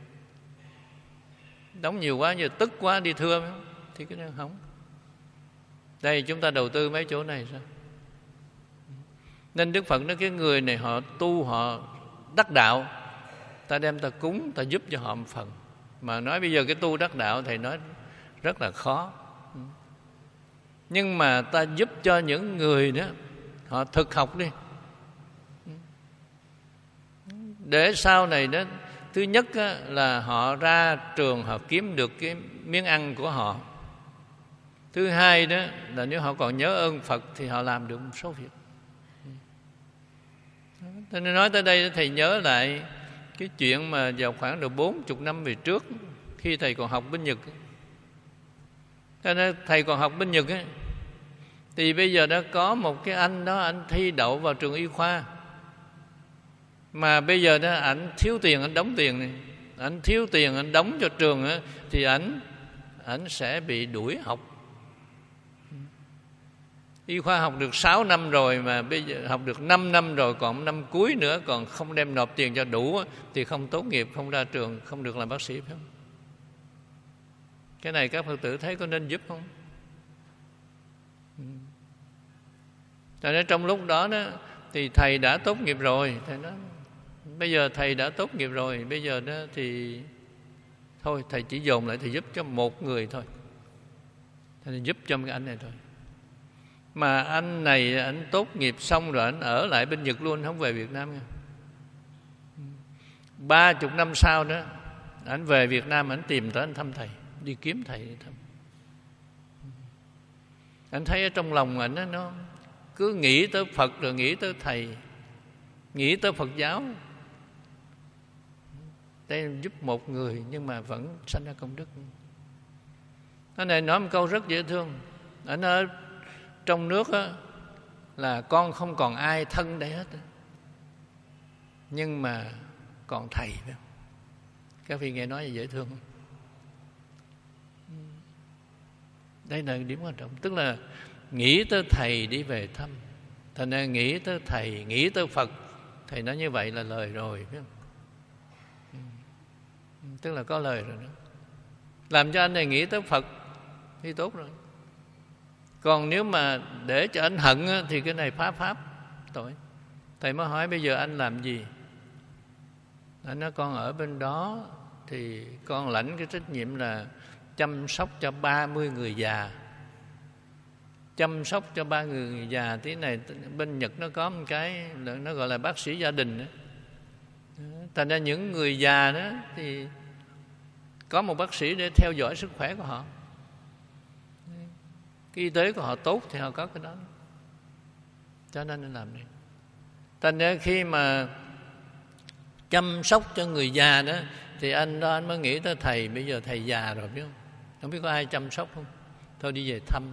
Speaker 1: Đóng nhiều quá, giờ tức quá đi thưa thì cái đó không. Đây chúng ta đầu tư mấy chỗ này sao? Nên Đức Phật nói cái người này họ tu, họ đắc đạo, ta đem ta cúng, ta giúp cho họ một phần. Mà nói bây giờ cái tu đắc đạo thầy nói rất là khó. Nhưng mà ta giúp cho những người đó họ thực học đi, để sau này đó, thứ nhất là họ ra trường họ kiếm được cái miếng ăn của họ. Thứ hai đó là nếu họ còn nhớ ơn Phật thì họ làm được một số việc. Thế nên nói tới đây thầy nhớ lại cái chuyện mà vào khoảng độ 40 năm về trước, khi thầy còn học bên Nhật. Cho nên thầy còn học bên Nhật ấy, thì bây giờ đã có một cái anh đó, anh thi đậu vào trường y khoa. Mà bây giờ đó ảnh thiếu tiền, anh đóng tiền này, ảnh thiếu tiền anh đóng cho trường á, thì ảnh sẽ bị đuổi học. Y khoa học được 6 năm rồi, mà bây giờ học được 5 năm rồi, còn năm cuối nữa còn không đem nộp tiền cho đủ thì không tốt nghiệp, không ra trường, không được làm bác sĩ, phải không? Cái này các Phật tử thấy có nên giúp không? Cho nên trong lúc đó thì thầy đã tốt nghiệp rồi. Thầy nói bây giờ thầy đã tốt nghiệp rồi, bây giờ đó thì thôi thầy chỉ dồn lại, thầy giúp cho một người thôi, thầy giúp cho cái anh này thôi. Mà anh này anh tốt nghiệp xong rồi anh ở lại bên Nhật luôn, không về Việt Nam nha. 30 năm sau đó anh về Việt Nam, anh tìm tới anh thăm thầy, đi kiếm thầy đi thăm. Anh thấy ở trong lòng anh nó cứ nghĩ tới Phật, rồi nghĩ tới thầy, nghĩ tới Phật giáo. Đây giúp một người nhưng mà vẫn sanh ra công đức. Anh này nói một câu rất dễ thương. Anh ở trong nước á, là con không còn ai thân đây hết, nhưng mà còn thầy. Các vị nghe nói dễ thương không? Đây là điểm quan trọng. Tức là nghĩ tới thầy đi về thăm. Thành ra nghĩ tới thầy, nghĩ tới Phật. Thầy nói như vậy là lời rồi, biết không? Tức là có lời rồi đó. Làm cho anh này nghĩ tới Phật thì tốt rồi. Còn nếu mà để cho anh hận thì cái này phá pháp, tội. Thầy mới hỏi bây giờ anh làm gì? Anh nói con ở bên đó thì con lãnh cái trách nhiệm là chăm sóc cho 30 người già. Chăm sóc cho 30 người già. Tí này bên Nhật nó có một cái nó gọi là bác sĩ gia đình đó. Thành ra những người già đó thì có một bác sĩ để theo dõi sức khỏe của họ. Cái y tế của họ tốt thì họ có cái đó. Cho nên nên làm đi. Thành ra khi mà chăm sóc cho người già đó thì anh đó anh mới nghĩ tới thầy. Bây giờ thầy già rồi, biết không? Không biết có ai chăm sóc không? Thôi đi về thăm.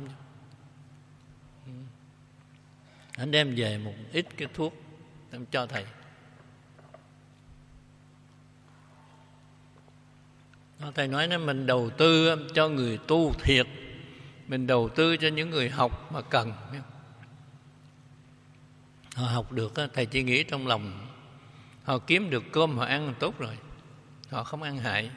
Speaker 1: Anh đem về một ít cái thuốc cho thầy. Thầy nói mình đầu tư cho người tu thiệt, mình đầu tư cho những người học mà cần. Họ học được, thầy chỉ nghĩ trong lòng họ kiếm được cơm họ ăn tốt rồi, họ không ăn hại.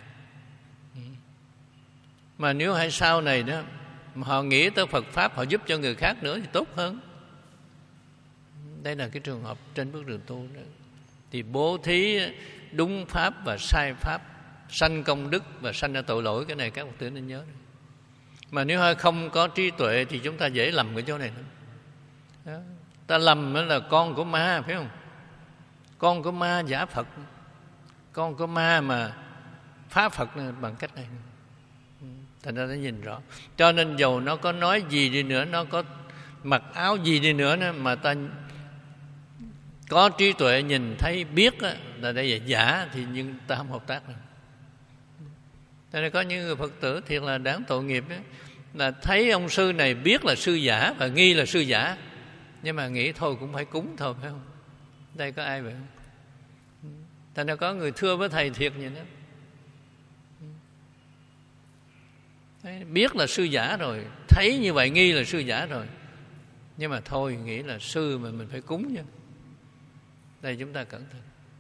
Speaker 1: Mà nếu hay sau này đó mà họ nghĩ tới Phật Pháp, họ giúp cho người khác nữa thì tốt hơn. Đây là cái trường hợp trên bước đường tu đó. Thì bố thí đúng Pháp và sai Pháp, sanh công đức và sanh ra tội lỗi. Cái này các Phật tử nên nhớ. Mà nếu không có trí tuệ thì chúng ta dễ lầm cái chỗ này đó. Ta lầm là con của ma, phải không? Con của ma giả Phật, con của ma mà phá Phật bằng cách này. Thành ra nó nhìn rõ. Cho nên dầu nó có nói gì đi nữa, nó có mặc áo gì đi nữa mà ta có trí tuệ nhìn thấy biết là đây là giả thì nhưng ta không hợp tác nữa. Cho nên có những người Phật tử thiệt là đáng tội nghiệp đó, là thấy ông sư này biết là sư giả và nghi là sư giả, nhưng mà nghĩ thôi cũng phải cúng thôi, phải không? Đây có ai vậy không? Thành ra có người thưa với thầy thiệt vậy đó. Đấy, biết là sư giả rồi, thấy như vậy nghi là sư giả rồi, nhưng mà thôi nghĩ là sư mà mình phải cúng chứ. Đây chúng ta cẩn thận.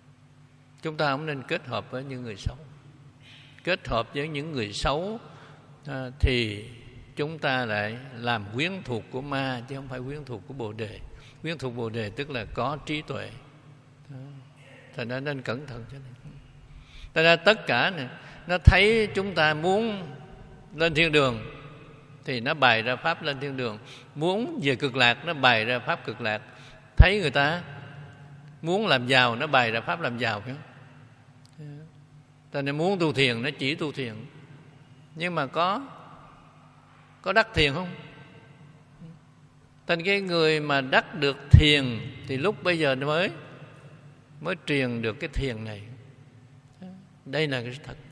Speaker 1: Chúng ta không nên kết hợp với những người xấu. Kết hợp với những người xấu thì chúng ta lại làm quyến thuộc của ma, chứ không phải quyến thuộc của Bồ Đề. Quyến thuộc Bồ Đề tức là có trí tuệ. Thành ra nên cẩn thận cho nên. Thành ra tất cả này, nó thấy chúng ta muốn lên thiên đường thì nó bày ra pháp lên thiên đường, muốn về cực lạc nó bày ra pháp cực lạc. Thấy người ta muốn làm giàu nó bày ra pháp làm giàu, phải không? Thành ra muốn tu thiền nó chỉ tu thiền. Nhưng mà có đắc thiền không? Thành cái người mà đắc được thiền thì lúc bây giờ mới truyền được cái thiền này. Đây là cái thật.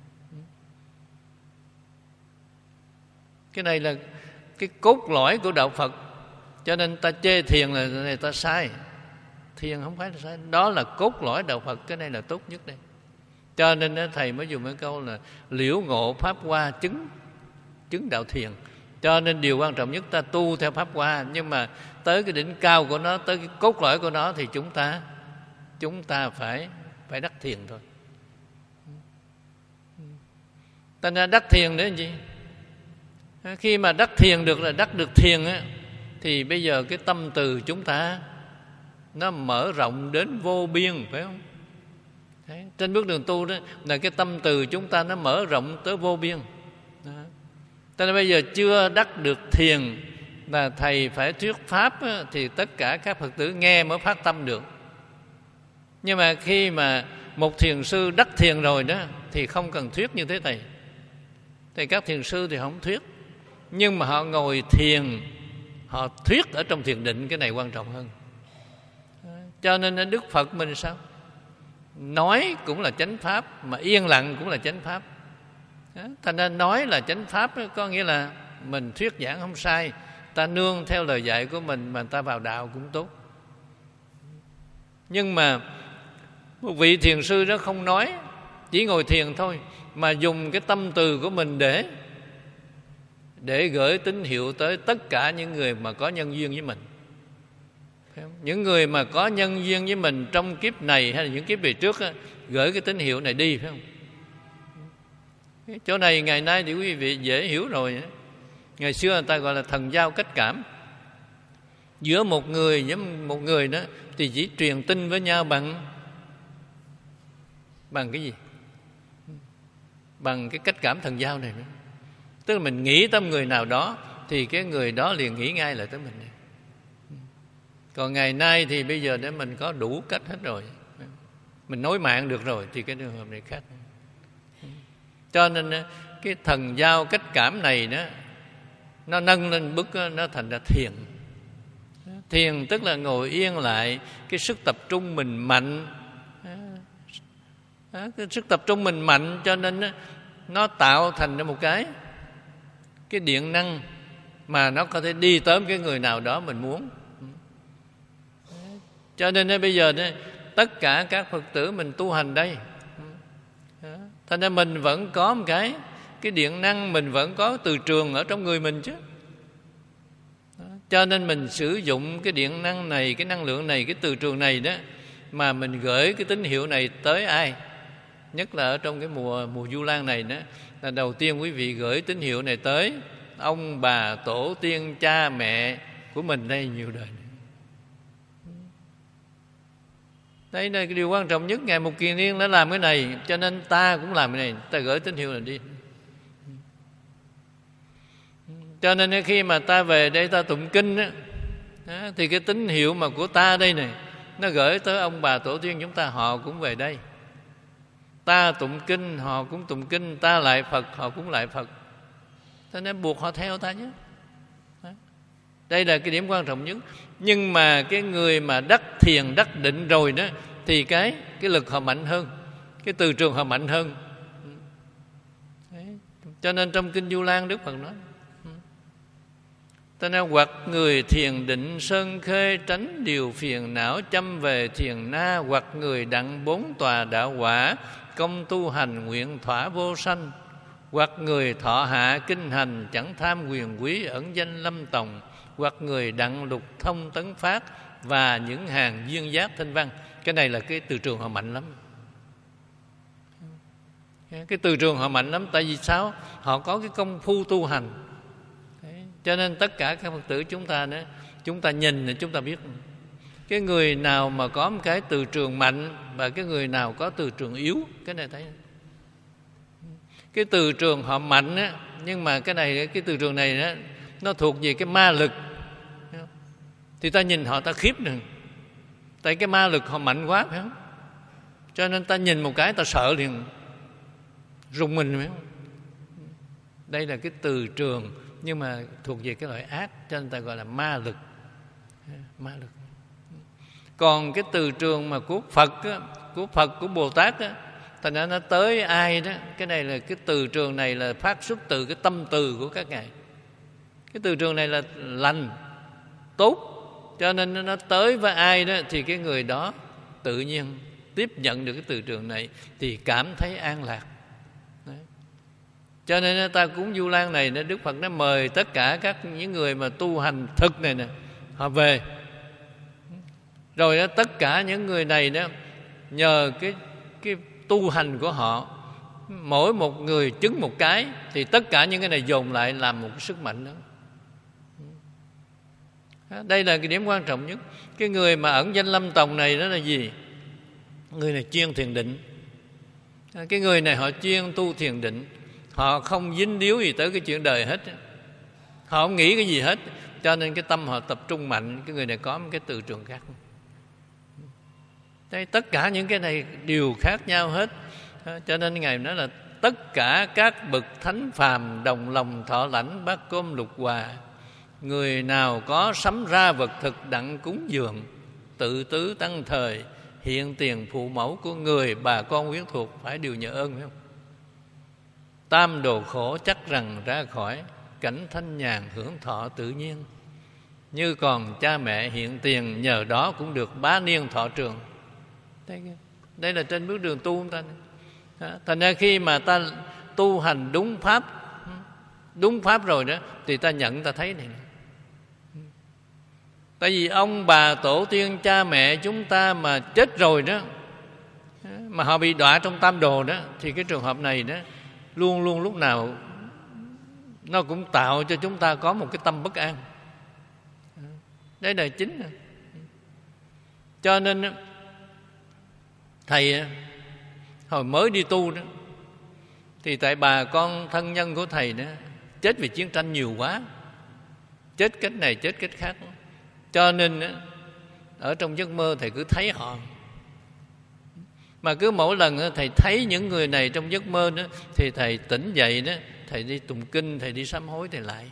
Speaker 1: Cái này là cái cốt lõi của đạo Phật. Cho nên ta chê thiền là này ta sai. Thiền không phải là sai, đó là cốt lõi đạo Phật. Cái này là tốt nhất đây. Cho nên thầy mới dùng cái câu là liễu ngộ pháp hoa chứng đạo thiền. Cho nên điều quan trọng nhất ta tu theo pháp hoa, nhưng mà tới cái đỉnh cao của nó, tới cái cốt lõi của nó thì chúng ta phải đắc thiền thôi. Ta nên đắc thiền để làm gì? Khi mà đắc thiền được là đắc được thiền á, thì bây giờ cái tâm từ chúng ta nó mở rộng đến vô biên, phải không? Đấy, trên bước đường tu đó là cái tâm từ chúng ta nó mở rộng tới vô biên. Cho nên bây giờ chưa đắc được thiền là thầy phải thuyết pháp á, thì tất cả các Phật tử nghe mới phát tâm được. Nhưng mà khi mà một thiền sư đắc thiền rồi đó thì không cần thuyết như thế này. Thì các thiền sư thì không thuyết, nhưng mà họ ngồi thiền, họ thuyết ở trong thiền định, cái này quan trọng hơn. Cho nên Đức Phật mình sao? Nói cũng là chánh pháp, mà yên lặng cũng là chánh pháp. Thành ra nói là chánh pháp, có nghĩa là mình thuyết giảng không sai, ta nương theo lời dạy của mình mà ta vào đạo cũng tốt. Nhưng mà một vị thiền sư đó không nói, chỉ ngồi thiền thôi, mà dùng cái tâm từ của mình để gửi tín hiệu tới tất cả những người mà có nhân duyên với mình. Những người mà có nhân duyên với mình trong kiếp này hay là những kiếp về trước á, gửi cái tín hiệu này đi, phải không? Cái chỗ này ngày nay thì quý vị dễ hiểu rồi. Ngày xưa người ta gọi là thần giao cách cảm. Giữa một người với một người đó thì chỉ truyền tin với nhau bằng cái gì? Bằng cái cách cảm thần giao này. Tức là mình nghĩ tới người nào đó thì cái người đó liền nghĩ ngay lại tới mình. Còn ngày nay thì bây giờ để mình có đủ cách hết rồi, mình nối mạng được rồi, thì cái trường hợp này khác. Cho nên cái thần giao cách cảm này đó, nó nâng lên bước nó thành ra thiền. Thiền tức là ngồi yên lại, cái sức tập trung mình mạnh. Cái sức tập trung mình mạnh cho nên nó tạo thành ra một cái điện năng mà nó có thể đi tới cái người nào đó mình muốn. Cho nên bây giờ tất cả các Phật tử mình tu hành đây, thành ra mình vẫn có một cái điện năng, mình vẫn có từ trường ở trong người mình chứ. Cho nên mình sử dụng cái điện năng này, cái năng lượng này, cái từ trường này đó, mà mình gửi cái tín hiệu này tới ai, nhất là ở trong cái mùa Vu Lan này đó, là đầu tiên quý vị gửi tín hiệu này tới ông bà tổ tiên cha mẹ của mình đây nhiều đời này. Đây là cái điều quan trọng nhất. Ngài Mục Kiền Liên đã làm cái này, cho nên ta cũng làm cái này, ta gửi tín hiệu này đi. Cho nên khi mà ta về đây ta tụng kinh á, thì cái tín hiệu mà của ta đây này, nó gửi tới ông bà tổ tiên chúng ta, họ cũng về đây. Ta tụng kinh, họ cũng tụng kinh. Ta lại Phật, họ cũng lại Phật. Cho nên buộc họ theo ta nhé. Đây là cái điểm quan trọng nhất. Nhưng mà cái người mà đắc thiền, đắc định rồi đó, thì cái lực họ mạnh hơn, cái từ trường họ mạnh hơn. Đấy. Cho nên trong Kinh Vu Lan Đức Phật nói, ta nói hoặc người thiền định sơn khê, tránh điều phiền não chăm về thiền na, hoặc người đặng 4 tòa đạo quả, công tu hành nguyện thỏa vô sanh, hoặc người thọ hạ kinh hành, chẳng tham quyền quý ẩn danh lâm tòng, hoặc người đặng lục thông tấn phát, và những hàng duyên giác thanh văn. Cái này là cái từ trường họ mạnh lắm. Cái từ trường họ mạnh lắm. Tại vì sao? Họ có cái công phu tu hành. Cho nên tất cả các Phật tử chúng ta đó, chúng ta nhìn thì chúng ta biết cái người nào mà có một cái từ trường mạnh và cái người nào có từ trường yếu. Cái này thấy cái từ trường họ mạnh á, nhưng mà cái từ trường này đó, nó thuộc về cái ma lực, thì ta nhìn họ ta khiếp nữa. Tại cái ma lực họ mạnh quá, phải không? Cho nên ta nhìn một cái ta sợ liền, rùng mình, phải không? Đây là cái từ trường nhưng mà thuộc về cái loại ác, cho nên ta gọi là ma lực. Ma lực. Còn cái từ trường mà của Phật á, của Bồ Tát á, thành ra nó tới ai đó, cái này là cái từ trường này là phát xuất từ cái tâm từ của các ngài. Cái từ trường này là lành, tốt, cho nên nó tới với ai đó thì cái người đó tự nhiên tiếp nhận được cái từ trường này thì cảm thấy an lạc. Đấy. Cho nên ta cúng Vu Lan này, Đức Phật nó mời tất cả những người mà tu hành thực này nè, họ về. Rồi đó, tất cả những người này đó nhờ cái tu hành của họ, mỗi một người chứng một cái, thì tất cả những cái này dồn lại làm một cái sức mạnh đó. Đây là cái điểm quan trọng nhất. Cái người mà ẩn danh lâm tòng này đó là gì? Người này chuyên thiền định. Cái người này họ chuyên tu thiền định, họ không dính líu gì tới cái chuyện đời hết, họ không nghĩ cái gì hết, cho nên cái tâm họ tập trung mạnh. Cái người này có một cái từ trường khác. Đây, tất cả những cái này đều khác nhau hết. Cho nên Ngài nói là tất cả các bậc thánh phàm đồng lòng thọ lãnh bát cơm lục hòa. Người nào có sắm ra vật thực đặng cúng dường, tự tứ tăng thời, hiện tiền phụ mẫu của người, bà con quyến thuộc phải đều nhờ ơn, phải không? Tam đồ khổ chắc rằng ra khỏi, cảnh thanh nhàn hưởng thọ tự nhiên. Như còn cha mẹ hiện tiền, nhờ đó cũng được bá niên thọ trường. Đây là trên bước đường tu ta. Thành ra khi mà ta tu hành đúng pháp rồi đó, thì ta nhận, ta thấy này. Tại vì ông bà tổ tiên cha mẹ chúng ta mà chết rồi đó, mà họ bị đọa trong tam đồ đó, thì cái trường hợp này đó luôn luôn lúc nào nó cũng tạo cho chúng ta có một cái tâm bất an. Đây là chính. Cho nên thầy hồi mới đi tu đó, thì tại bà con thân nhân của thầy đó chết vì chiến tranh nhiều quá, chết cách này chết cách khác. Cho nên ở trong giấc mơ thầy cứ thấy họ. Mà cứ mỗi lần thầy thấy những người này trong giấc mơ đó, thì thầy tỉnh dậy đó, thầy đi tụng kinh, thầy đi sám hối, thầy lại.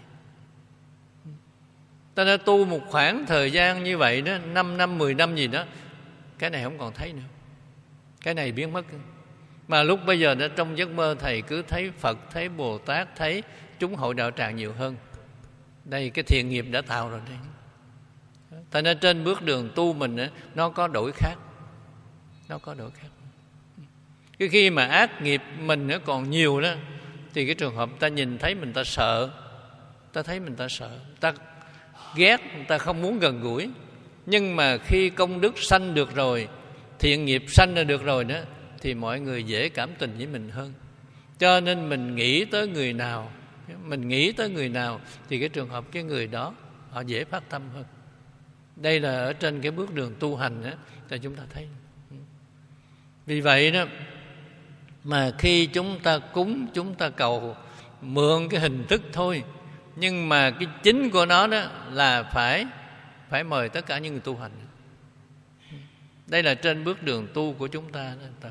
Speaker 1: Ta đã tu một khoảng thời gian như vậy đó, 5 năm, 10 năm gì đó, cái này không còn thấy nữa, cái này biến mất. Mà lúc bây giờ đó, trong giấc mơ thầy cứ thấy Phật, thấy Bồ Tát, thấy chúng hội đạo tràng nhiều hơn. Đây cái thiện nghiệp đã tạo rồi đây. Thành ra trên bước đường tu mình đó, nó có đổi khác. Nó có đổi khác. Cái khi mà ác nghiệp mình nó còn nhiều đó, thì cái trường hợp ta nhìn thấy mình ta sợ, ta thấy mình ta sợ, ta ghét, ta không muốn gần gũi. Nhưng mà khi công đức sanh được rồi, thiện nghiệp sanh ra được rồi đó, thì mọi người dễ cảm tình với mình hơn. Cho nên mình nghĩ tới người nào, thì cái trường hợp cái người đó họ dễ phát tâm hơn. Đây là ở trên cái bước đường tu hành đó, thì chúng ta thấy. Vì vậy đó mà khi chúng ta cúng, chúng ta cầu mượn cái hình thức thôi, nhưng mà cái chính của nó đó là phải mời tất cả những người tu hành. Đây là trên bước đường tu của chúng ta đó.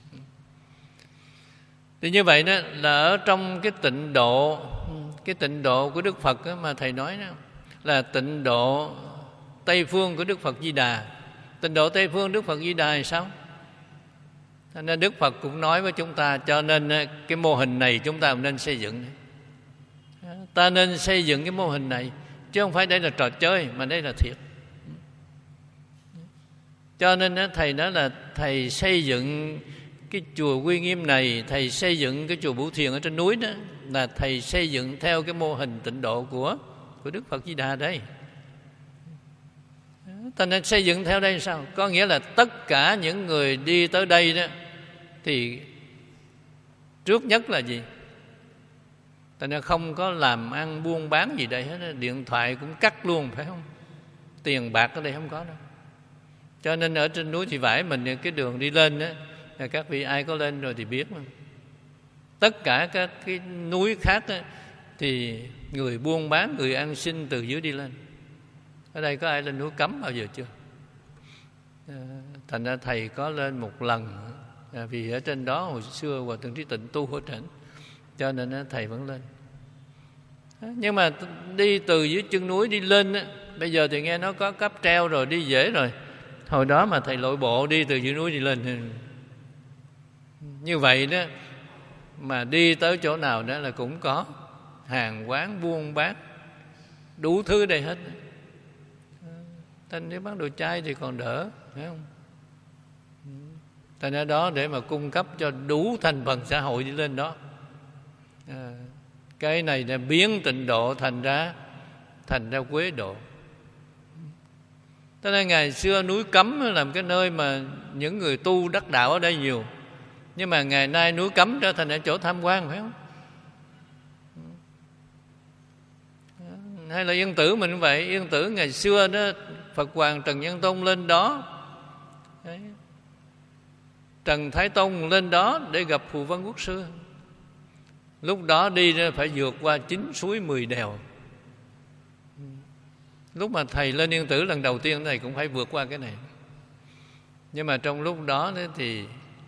Speaker 1: Thì như vậy đó là ở trong cái tịnh độ của Đức Phật đó, mà thầy nói đó là tịnh độ Tây phương của Đức Phật Di Đà. Tịnh độ Tây phương Đức Phật Di Đà là sao? Nên Đức Phật cũng nói với chúng ta, cho nên cái mô hình này chúng ta nên xây dựng. Ta nên xây dựng cái mô hình này, chứ không phải đây là trò chơi, mà đây là thiệt. Cho nên thầy nói là thầy xây dựng cái chùa Quy Nghiêm này, thầy xây dựng cái chùa Bửu Thiền ở trên núi đó, là thầy xây dựng theo cái mô hình tịnh độ của Đức Phật Di Đà đây. Ta nên xây dựng theo đây sao? Có nghĩa là tất cả những người đi tới đây đó, thì Trước nhất là gì? Thành ra không có làm ăn buôn bán gì đây hết, điện thoại cũng cắt luôn, phải không? Tiền bạc ở đây không có đâu. Cho nên ở trên núi Thị Vải mình, cái đường đi lên đó, các vị ai có lên rồi thì biết mà. Tất cả các cái núi khác đó, thì người buôn bán, người ăn xin từ dưới đi lên. Ở đây có ai lên núi Cấm bao giờ chưa? Thành ra thầy có lên một lần, vì ở trên đó hồi xưa Hòa Thượng Trí Tịnh tu ở trển, cho nên thầy vẫn lên. Nhưng mà đi từ dưới chân núi đi lên, bây giờ thì nghe nó có cáp treo rồi, đi dễ rồi. Hồi đó mà thầy lội bộ đi từ dưới núi đi lên như vậy đó, mà đi tới chỗ nào đó là cũng có hàng quán buôn bán đủ thứ đây hết. Thành nếu bán đồ chay thì còn đỡ, phải không? Thành ra đó để mà cung cấp cho đủ thành phần xã hội đi lên đó. Cái này là biến Tịnh Độ thành ra Quế Độ. Cho nên ngày xưa núi Cấm là một cái nơi mà những người tu đắc đạo ở đây nhiều. Nhưng mà ngày nay núi Cấm trở thành ở chỗ tham quan, phải không? Hay là Yên Tử mình cũng vậy. Yên Tử ngày xưa đó, Phật Hoàng Trần Nhân Tông lên đó, đấy, Trần Thái Tông lên đó để gặp Phù Vân Quốc Sư. Lúc đó đi phải vượt qua 9 suối 10 đèo. Lúc mà thầy lên Yên Tử lần đầu tiên thầy cũng phải vượt qua cái này. Nhưng mà trong lúc đó thì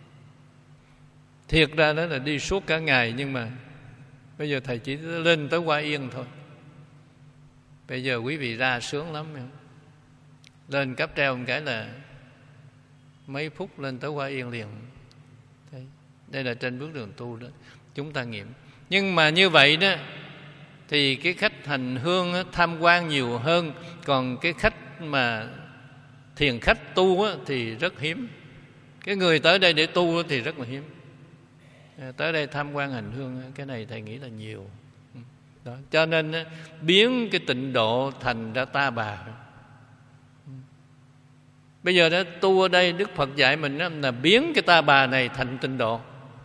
Speaker 1: thiệt ra đó là đi suốt cả ngày. Nhưng mà bây giờ thầy chỉ lên tới Hoa Yên thôi. Bây giờ quý vị ra sướng lắm không? Lên cáp treo một cái là mấy phút lên tới Hoa Yên liền. Đây là trên bước đường tu đó, chúng ta nghiệm. Nhưng mà như vậy đó thì cái khách hành hương tham quan nhiều hơn. Còn cái khách mà thiền khách tu thì rất hiếm. Cái người tới đây để tu thì rất là hiếm. Tới đây tham quan hành hương, cái này thầy nghĩ là nhiều đó. Cho nên biến cái Tịnh Độ thành ra Ta Bà. Bây giờ đó tu ở đây Đức Phật dạy mình đó, là biến cái Ta Bà này thành Tịnh Độ.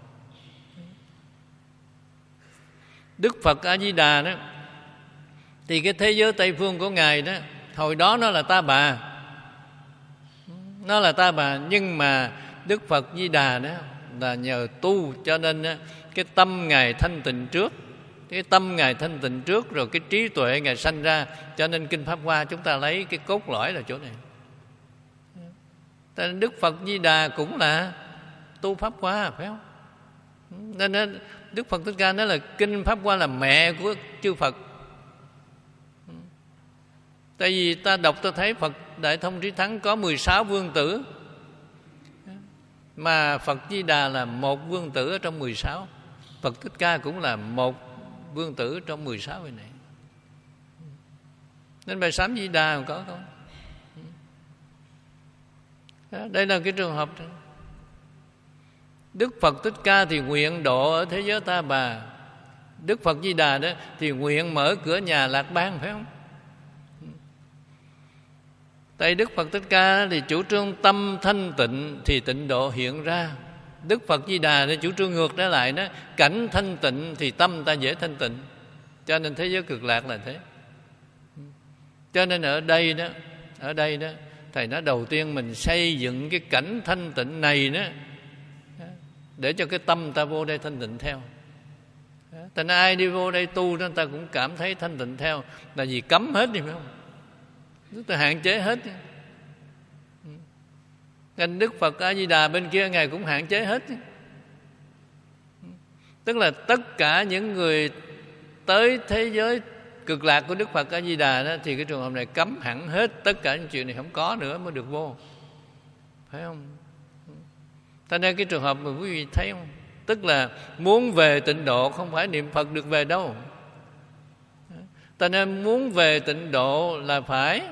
Speaker 1: Đức Phật A Di Đà đó thì cái thế giới Tây phương của Ngài đó, hồi đó nó là Ta Bà, nó là Ta Bà. Nhưng mà Đức Phật Di Đà đó là nhờ tu, cho nên cái tâm Ngài thanh tịnh trước. Cái tâm Ngài thanh tịnh trước, rồi cái trí tuệ Ngài sanh ra. Cho nên Kinh Pháp Hoa chúng ta lấy cái cốt lõi là chỗ này. Nên Đức Phật Di Đà cũng là tu Pháp Hoa, phải không? Nên Đức Phật Thích Ca nói là Kinh Pháp Hoa là mẹ của chư Phật. Tại vì ta đọc ta thấy Phật Đại Thông Trí Thắng có 16 vương tử, mà Phật Di Đà là một vương tử ở trong 16. Phật Thích Ca cũng là một vương tử trong 16 vị này. Nên bài Sám Di Đà còn có không? Đây là cái trường hợp đó. Đức Phật Thích Ca thì nguyện độ ở thế giới Ta Bà. Đức Phật Di Đà đó thì nguyện mở cửa nhà Lạc Bang, phải không? Tại Đức Phật Thích Ca thì chủ trương tâm thanh tịnh thì tịnh độ hiện ra. Đức Phật Di Đà thì chủ trương ngược trở lại đó, cảnh thanh tịnh thì tâm ta dễ thanh tịnh. Cho nên thế giới Cực Lạc là thế. Cho nên ở đây đó thầy nói đầu tiên mình xây dựng cái cảnh thanh tịnh này đó, để cho cái tâm ta vô đây thanh tịnh theo. Thành ai đi vô đây tu đó, ta cũng cảm thấy thanh tịnh theo. Là vì cấm hết đi, phải không? Ta hạn chế hết. Nên Đức Phật A Di Đà bên kia Ngài cũng hạn chế hết. Tức là tất cả những người tới thế giới Cực Lạc của Đức Phật A Di Đà đó, thì cái trường hợp này cấm hẳn hết. Tất cả những chuyện này không có nữa mới được vô, phải không? Cho nên cái trường hợp mà quý vị thấy không, tức là muốn về tịnh độ không phải niệm Phật được về đâu. Cho nên muốn về tịnh độ là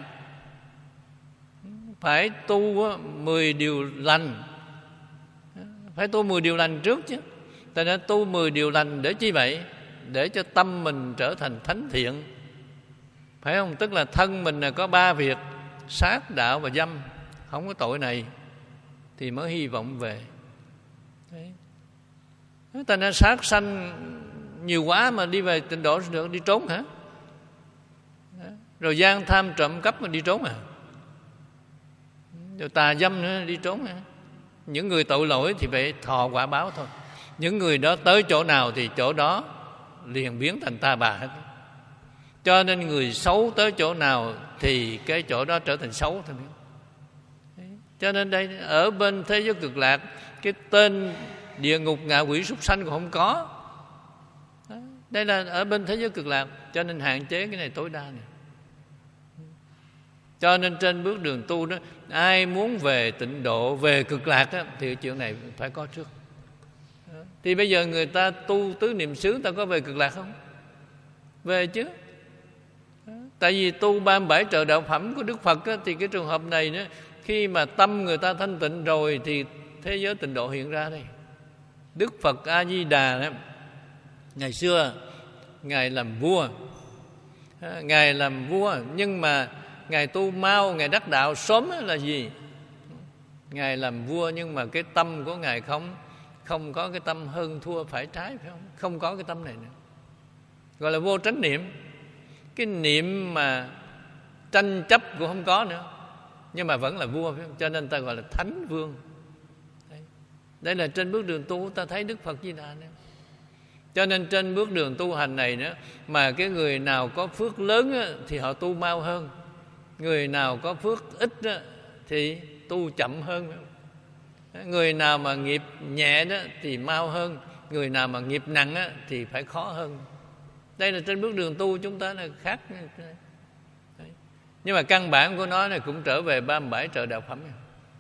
Speaker 1: phải tu 10 điều lành. Phải tu 10 điều lành trước chứ. Cho nên tu 10 điều lành để chi vậy? Để cho tâm mình trở thành thánh thiện, phải không? Tức là thân mình là có 3 việc: sát, đạo và dâm. Không có tội này thì mới hy vọng về. Đấy. Ta nên sát sanh nhiều quá mà đi về tịnh độ được, đi trốn hả? Rồi gian tham trộm cắp mà đi trốn à? Rồi tà dâm nữa đi trốn hả? Những người tội lỗi thì phải thọ quả báo thôi. Những người đó tới chỗ nào thì chỗ đó liền biến thành ta bà hết. Cho nên người xấu tới chỗ nào thì cái chỗ đó trở thành xấu thôi. Cho nên đây, ở bên thế giới cực lạc, cái tên địa ngục, ngạ quỷ, súc sanh còn không có. Đây là ở bên thế giới cực lạc. Cho nên hạn chế cái này tối đa này. Cho nên trên bước đường tu đó, ai muốn về tịnh độ, về cực lạc đó, thì chuyện này phải có trước. Thì bây giờ người ta tu tứ niệm xứ, ta có về cực lạc không? Về chứ. Tại vì tu 37 trợ đạo phẩm của Đức Phật á, thì cái trường hợp này nữa, khi mà tâm người ta thanh tịnh rồi thì thế giới tịnh độ hiện ra đây. Đức Phật A Di Đà đó, ngày xưa Ngài làm vua. Ngài làm vua nhưng mà Ngài tu mau, Ngài đắc đạo sớm là gì? Ngài làm vua nhưng mà cái tâm của Ngài không có cái tâm hơn thua phải trái, phải không? Không có cái tâm này nữa. Gọi là vô tránh niệm. Cái niệm mà tranh chấp cũng không có nữa, nhưng mà vẫn là vua, phải không? Cho nên ta gọi là thánh vương. Đây là trên bước đường tu ta thấy Đức Phật Di Đà nữa. Cho nên trên bước đường tu hành này nữa, mà cái người nào có phước lớn á, thì họ tu mau hơn. Người nào có phước ít á, thì tu chậm hơn. Người nào mà nghiệp nhẹ đó thì mau hơn. Người nào mà nghiệp nặng á, thì phải khó hơn. Đây là trên bước đường tu chúng ta là khác. Nhưng mà căn bản của nó này cũng trở về 37 trợ đạo phẩm.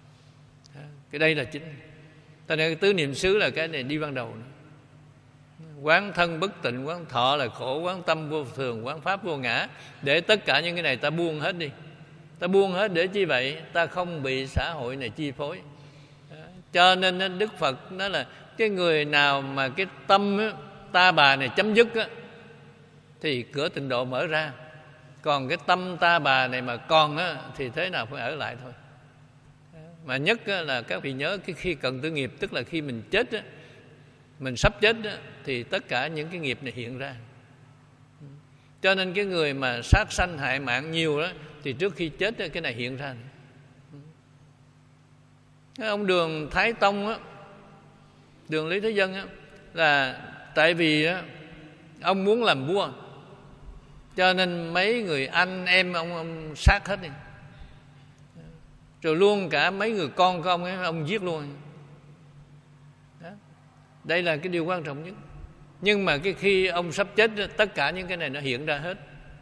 Speaker 1: Cái đây là chính. Ta nói tứ niệm xứ là cái này đi ban đầu nữa. Quán thân bất tịnh, quán thọ là khổ, quán tâm vô thường, quán pháp vô ngã. Để tất cả những cái này ta buông hết đi. Ta buông hết để chi vậy? Ta không bị xã hội này chi phối. Cho nên Đức Phật nói là cái người nào mà cái tâm ta bà này chấm dứt á, thì cửa tịnh độ mở ra. Còn cái tâm ta bà này mà còn á, thì thế nào phải ở lại thôi. Mà nhất á, là các vị nhớ cái khi cận tử nghiệp, tức là khi mình chết á, mình sắp chết á, thì tất cả những cái nghiệp này hiện ra. Cho nên cái người mà sát sanh hại mạng nhiều đó, thì trước khi chết á, cái này hiện ra. Cái ông Đường Thái Tông á, Đường Lý Thế Dân á, là tại vì á, ông muốn làm vua, cho nên mấy người anh em ông sát hết đi. Rồi luôn cả mấy người con của ông giết luôn. Đó. Đây là cái điều quan trọng nhất. Nhưng mà cái khi ông sắp chết, tất cả những cái này nó hiện ra hết.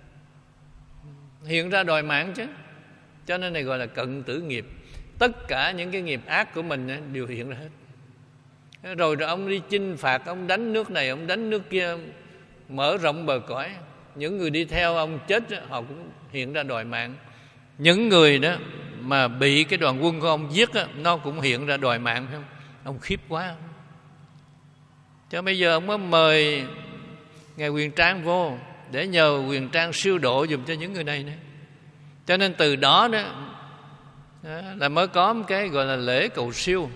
Speaker 1: Hiện ra đòi mạng chứ. Cho nên này gọi là cận tử nghiệp. Tất cả những cái nghiệp ác của mình đều hiện ra hết. Rồi ông đi chinh phạt, ông đánh nước này, ông đánh nước kia, mở rộng bờ cõi. Những người đi theo ông chết, họ cũng hiện ra đòi mạng. Những người đó mà bị cái đoàn quân của ông giết, nó cũng hiện ra đòi mạng, phải không? Ông khiếp quá. Cho bây giờ ông mới mời Ngài Huyền Trang vô để nhờ Huyền Trang siêu độ dùm cho những người này nữa. Cho nên từ đó đó là mới có một cái gọi là lễ cầu siêu.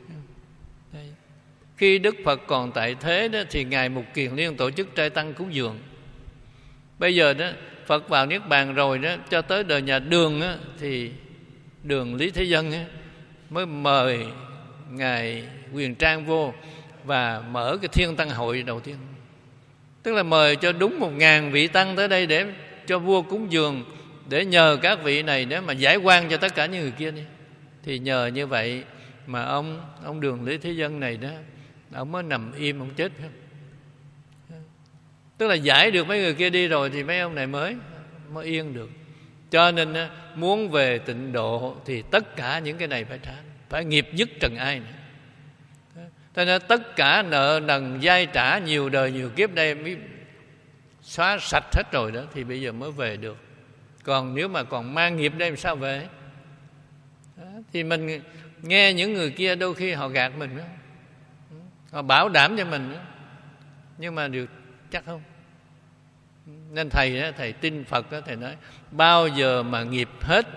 Speaker 1: Khi Đức Phật còn tại thế đó, thì Ngài Mục Kiền Liên tổ chức trai tăng cúng dường. Bây giờ đó Phật vào Niết Bàn rồi đó, cho tới đời nhà Đường đó, thì Đường Lý Thế Dân đó, mới mời Ngài Huyền Trang vô và mở cái Thiên Tăng hội đầu tiên. Tức là mời cho đúng 1000 vị tăng tới đây để cho vua cúng dường, để nhờ các vị này để mà giải oan cho tất cả những người kia đi. Thì nhờ như vậy mà ông Đường Lý Thế Dân này đó, ông mới nằm im, ông chết. Tức là giải được mấy người kia đi rồi thì mấy ông này mới yên được. Cho nên muốn về tịnh độ thì tất cả những cái này phải trả, phải nghiệp dứt trần ai nữa. Cho nên tất cả nợ nần dai trả nhiều đời nhiều kiếp đây mới xóa sạch hết rồi đó, thì bây giờ mới về được. Còn nếu mà còn mang nghiệp đây làm sao về? Đó, thì mình nghe những người kia đôi khi họ gạt mình đó. Họ bảo đảm cho mình đó. Nhưng mà được chắc không? Nên thầy tin Phật đó, thầy nói bao giờ mà nghiệp hết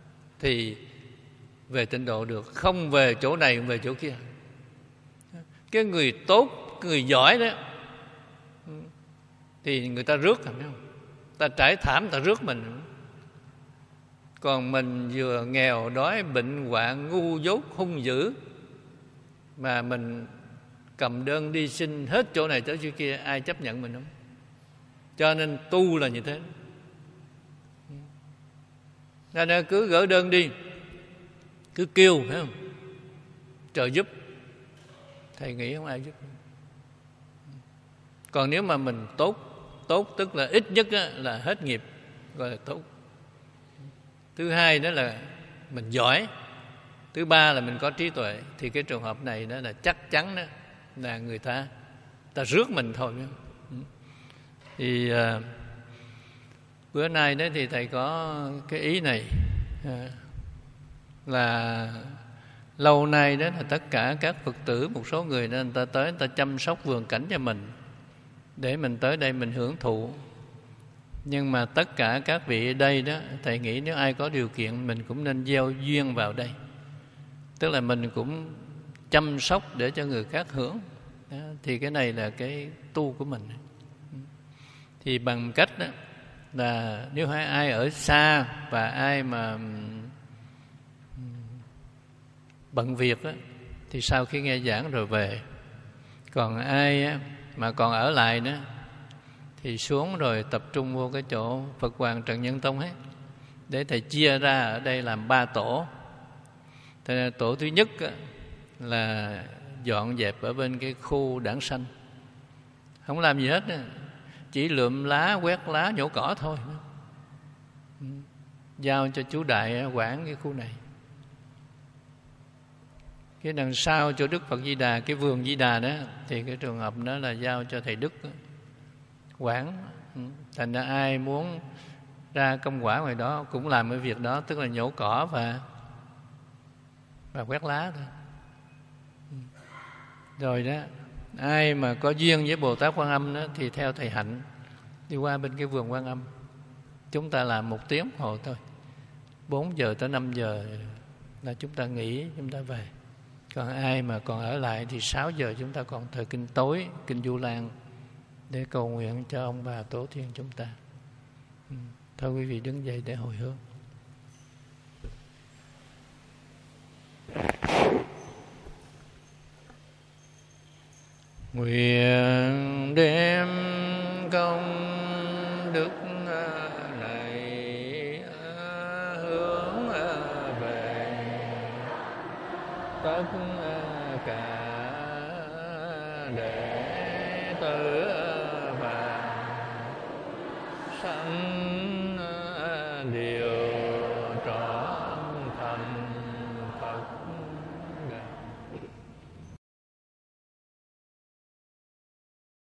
Speaker 1: thì về tịnh độ được, không về chỗ này về chỗ kia. Cái người tốt, người giỏi đó thì người ta rước, thấy không? Ta trải thảm, ta rước mình. Còn mình vừa nghèo đói, bệnh hoạn, ngu dốt, hung dữ, mà mình cầm đơn đi xin hết chỗ này tới chỗ kia, ai chấp nhận mình không? Cho nên tu là như thế. Nên cứ gỡ đơn đi, cứ kêu, phải không? Trợ giúp. Thầy nghĩ không ai giúp. Còn nếu mà mình tốt tức là ít nhất là hết nghiệp, gọi là tốt. Thứ hai đó là mình giỏi. Thứ ba là mình có trí tuệ. Thì cái trường hợp này đó là chắc chắn đó là người ta rước mình thôi. Thì bữa nay đó thì thầy có cái ý này là lâu nay đó là tất cả các Phật tử, một số người đó, người ta tới, người ta chăm sóc vườn cảnh cho mình để mình tới đây mình hưởng thụ. Nhưng mà tất cả các vị ở đây đó, thầy nghĩ nếu ai có điều kiện mình cũng nên gieo duyên vào đây. Tức là mình cũng chăm sóc để cho người khác hưởng đó. Thì cái này là cái tu của mình. Thì bằng cách đó là nếu ai ở xa và ai mà bận việc đó, thì sau khi nghe giảng rồi về. Còn ai mà còn ở lại nữa thì xuống rồi tập trung vô cái chỗ Phật Hoàng Trần Nhân Tông hết. Để thầy chia ra ở đây làm 3 tổ. Thế tổ thứ nhất là dọn dẹp ở bên cái khu đảng xanh, không làm gì hết, chỉ lượm lá, quét lá, nhổ cỏ thôi. Giao cho chú Đại quản cái khu này. Cái đằng sau chỗ Đức Phật Di Đà, cái vườn Di Đà đó, thì cái trường hợp đó là giao cho thầy Đức quản. Thành ra ai muốn ra công quả ngoài đó cũng làm cái việc đó, tức là nhổ cỏ và quét lá thôi. Rồi đó, ai mà có duyên với Bồ Tát Quan Âm đó thì theo thầy Hạnh đi qua bên cái vườn Quan Âm. Chúng ta làm 1 tiếng đồng hồ thôi, 4 giờ tới 5 giờ là chúng ta nghỉ, chúng ta về. Còn ai mà còn ở lại thì 6 giờ chúng ta còn thời kinh tối, kinh Du Lan để cầu nguyện cho ông bà tổ tiên chúng ta. Thôi quý vị đứng dậy để hồi hướng. Nguyện đem công đức này hướng về tất cả đệ tử và sanh